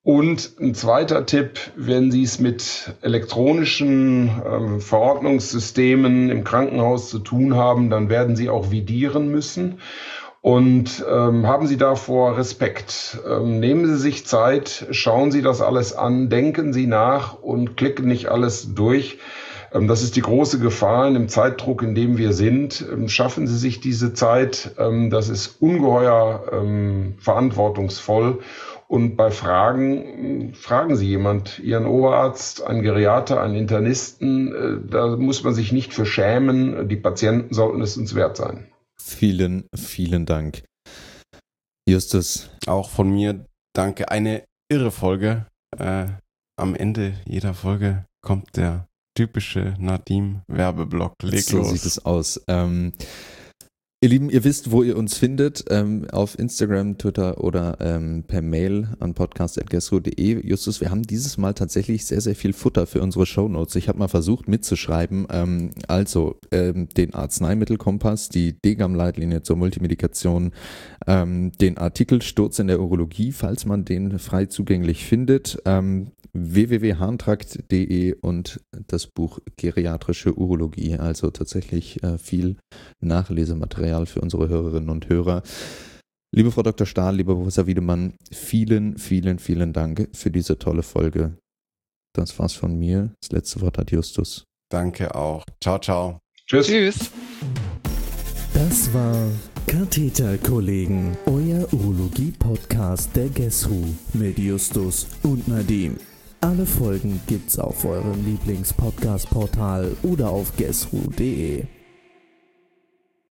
Und ein zweiter Tipp, wenn Sie es mit elektronischen Verordnungssystemen im Krankenhaus zu tun haben, dann werden Sie auch vidieren müssen. Und haben Sie davor Respekt. Nehmen Sie sich Zeit, schauen Sie das alles an, denken Sie nach und klicken nicht alles durch. Das ist die große Gefahr in dem Zeitdruck, in dem wir sind. Schaffen Sie sich diese Zeit. Das ist ungeheuer verantwortungsvoll. Und bei Fragen, fragen Sie Ihren Oberarzt, einen Geriater, einen Internisten. Da muss man sich nicht für schämen. Die Patienten sollten es uns wert sein. Vielen, vielen Dank. Justus. Auch von mir danke. Eine irre Folge. Am Ende jeder Folge kommt der typische Nadim-Werbeblock. Leg So los. sieht es aus. Ihr Lieben, ihr wisst, wo ihr uns findet, auf Instagram, Twitter oder per Mail an podcast@gesru.de. Justus, wir haben dieses Mal tatsächlich sehr, sehr viel Futter für unsere Shownotes. Ich habe mal versucht mitzuschreiben, den Arzneimittelkompass, die DGAM-Leitlinie zur Multimedikation, den Artikel Sturz in der Urologie, falls man den frei zugänglich findet, www.harntrakt.de und das Buch Geriatrische Urologie, also tatsächlich viel Nachlesematerial für unsere Hörerinnen und Hörer. Liebe Frau Dr. Stahl, lieber Professor Wiedemann, vielen, vielen, vielen Dank für diese tolle Folge. Das war's von mir. Das letzte Wort hat Justus. Danke auch. Ciao, ciao. Tschüss. Tschüss. Das war Katheterkollegen, euer Urologie-Podcast der GESRU mit Justus und Nadim. Alle Folgen gibt's auf eurem Lieblings-Podcast-Portal oder auf gesru.de.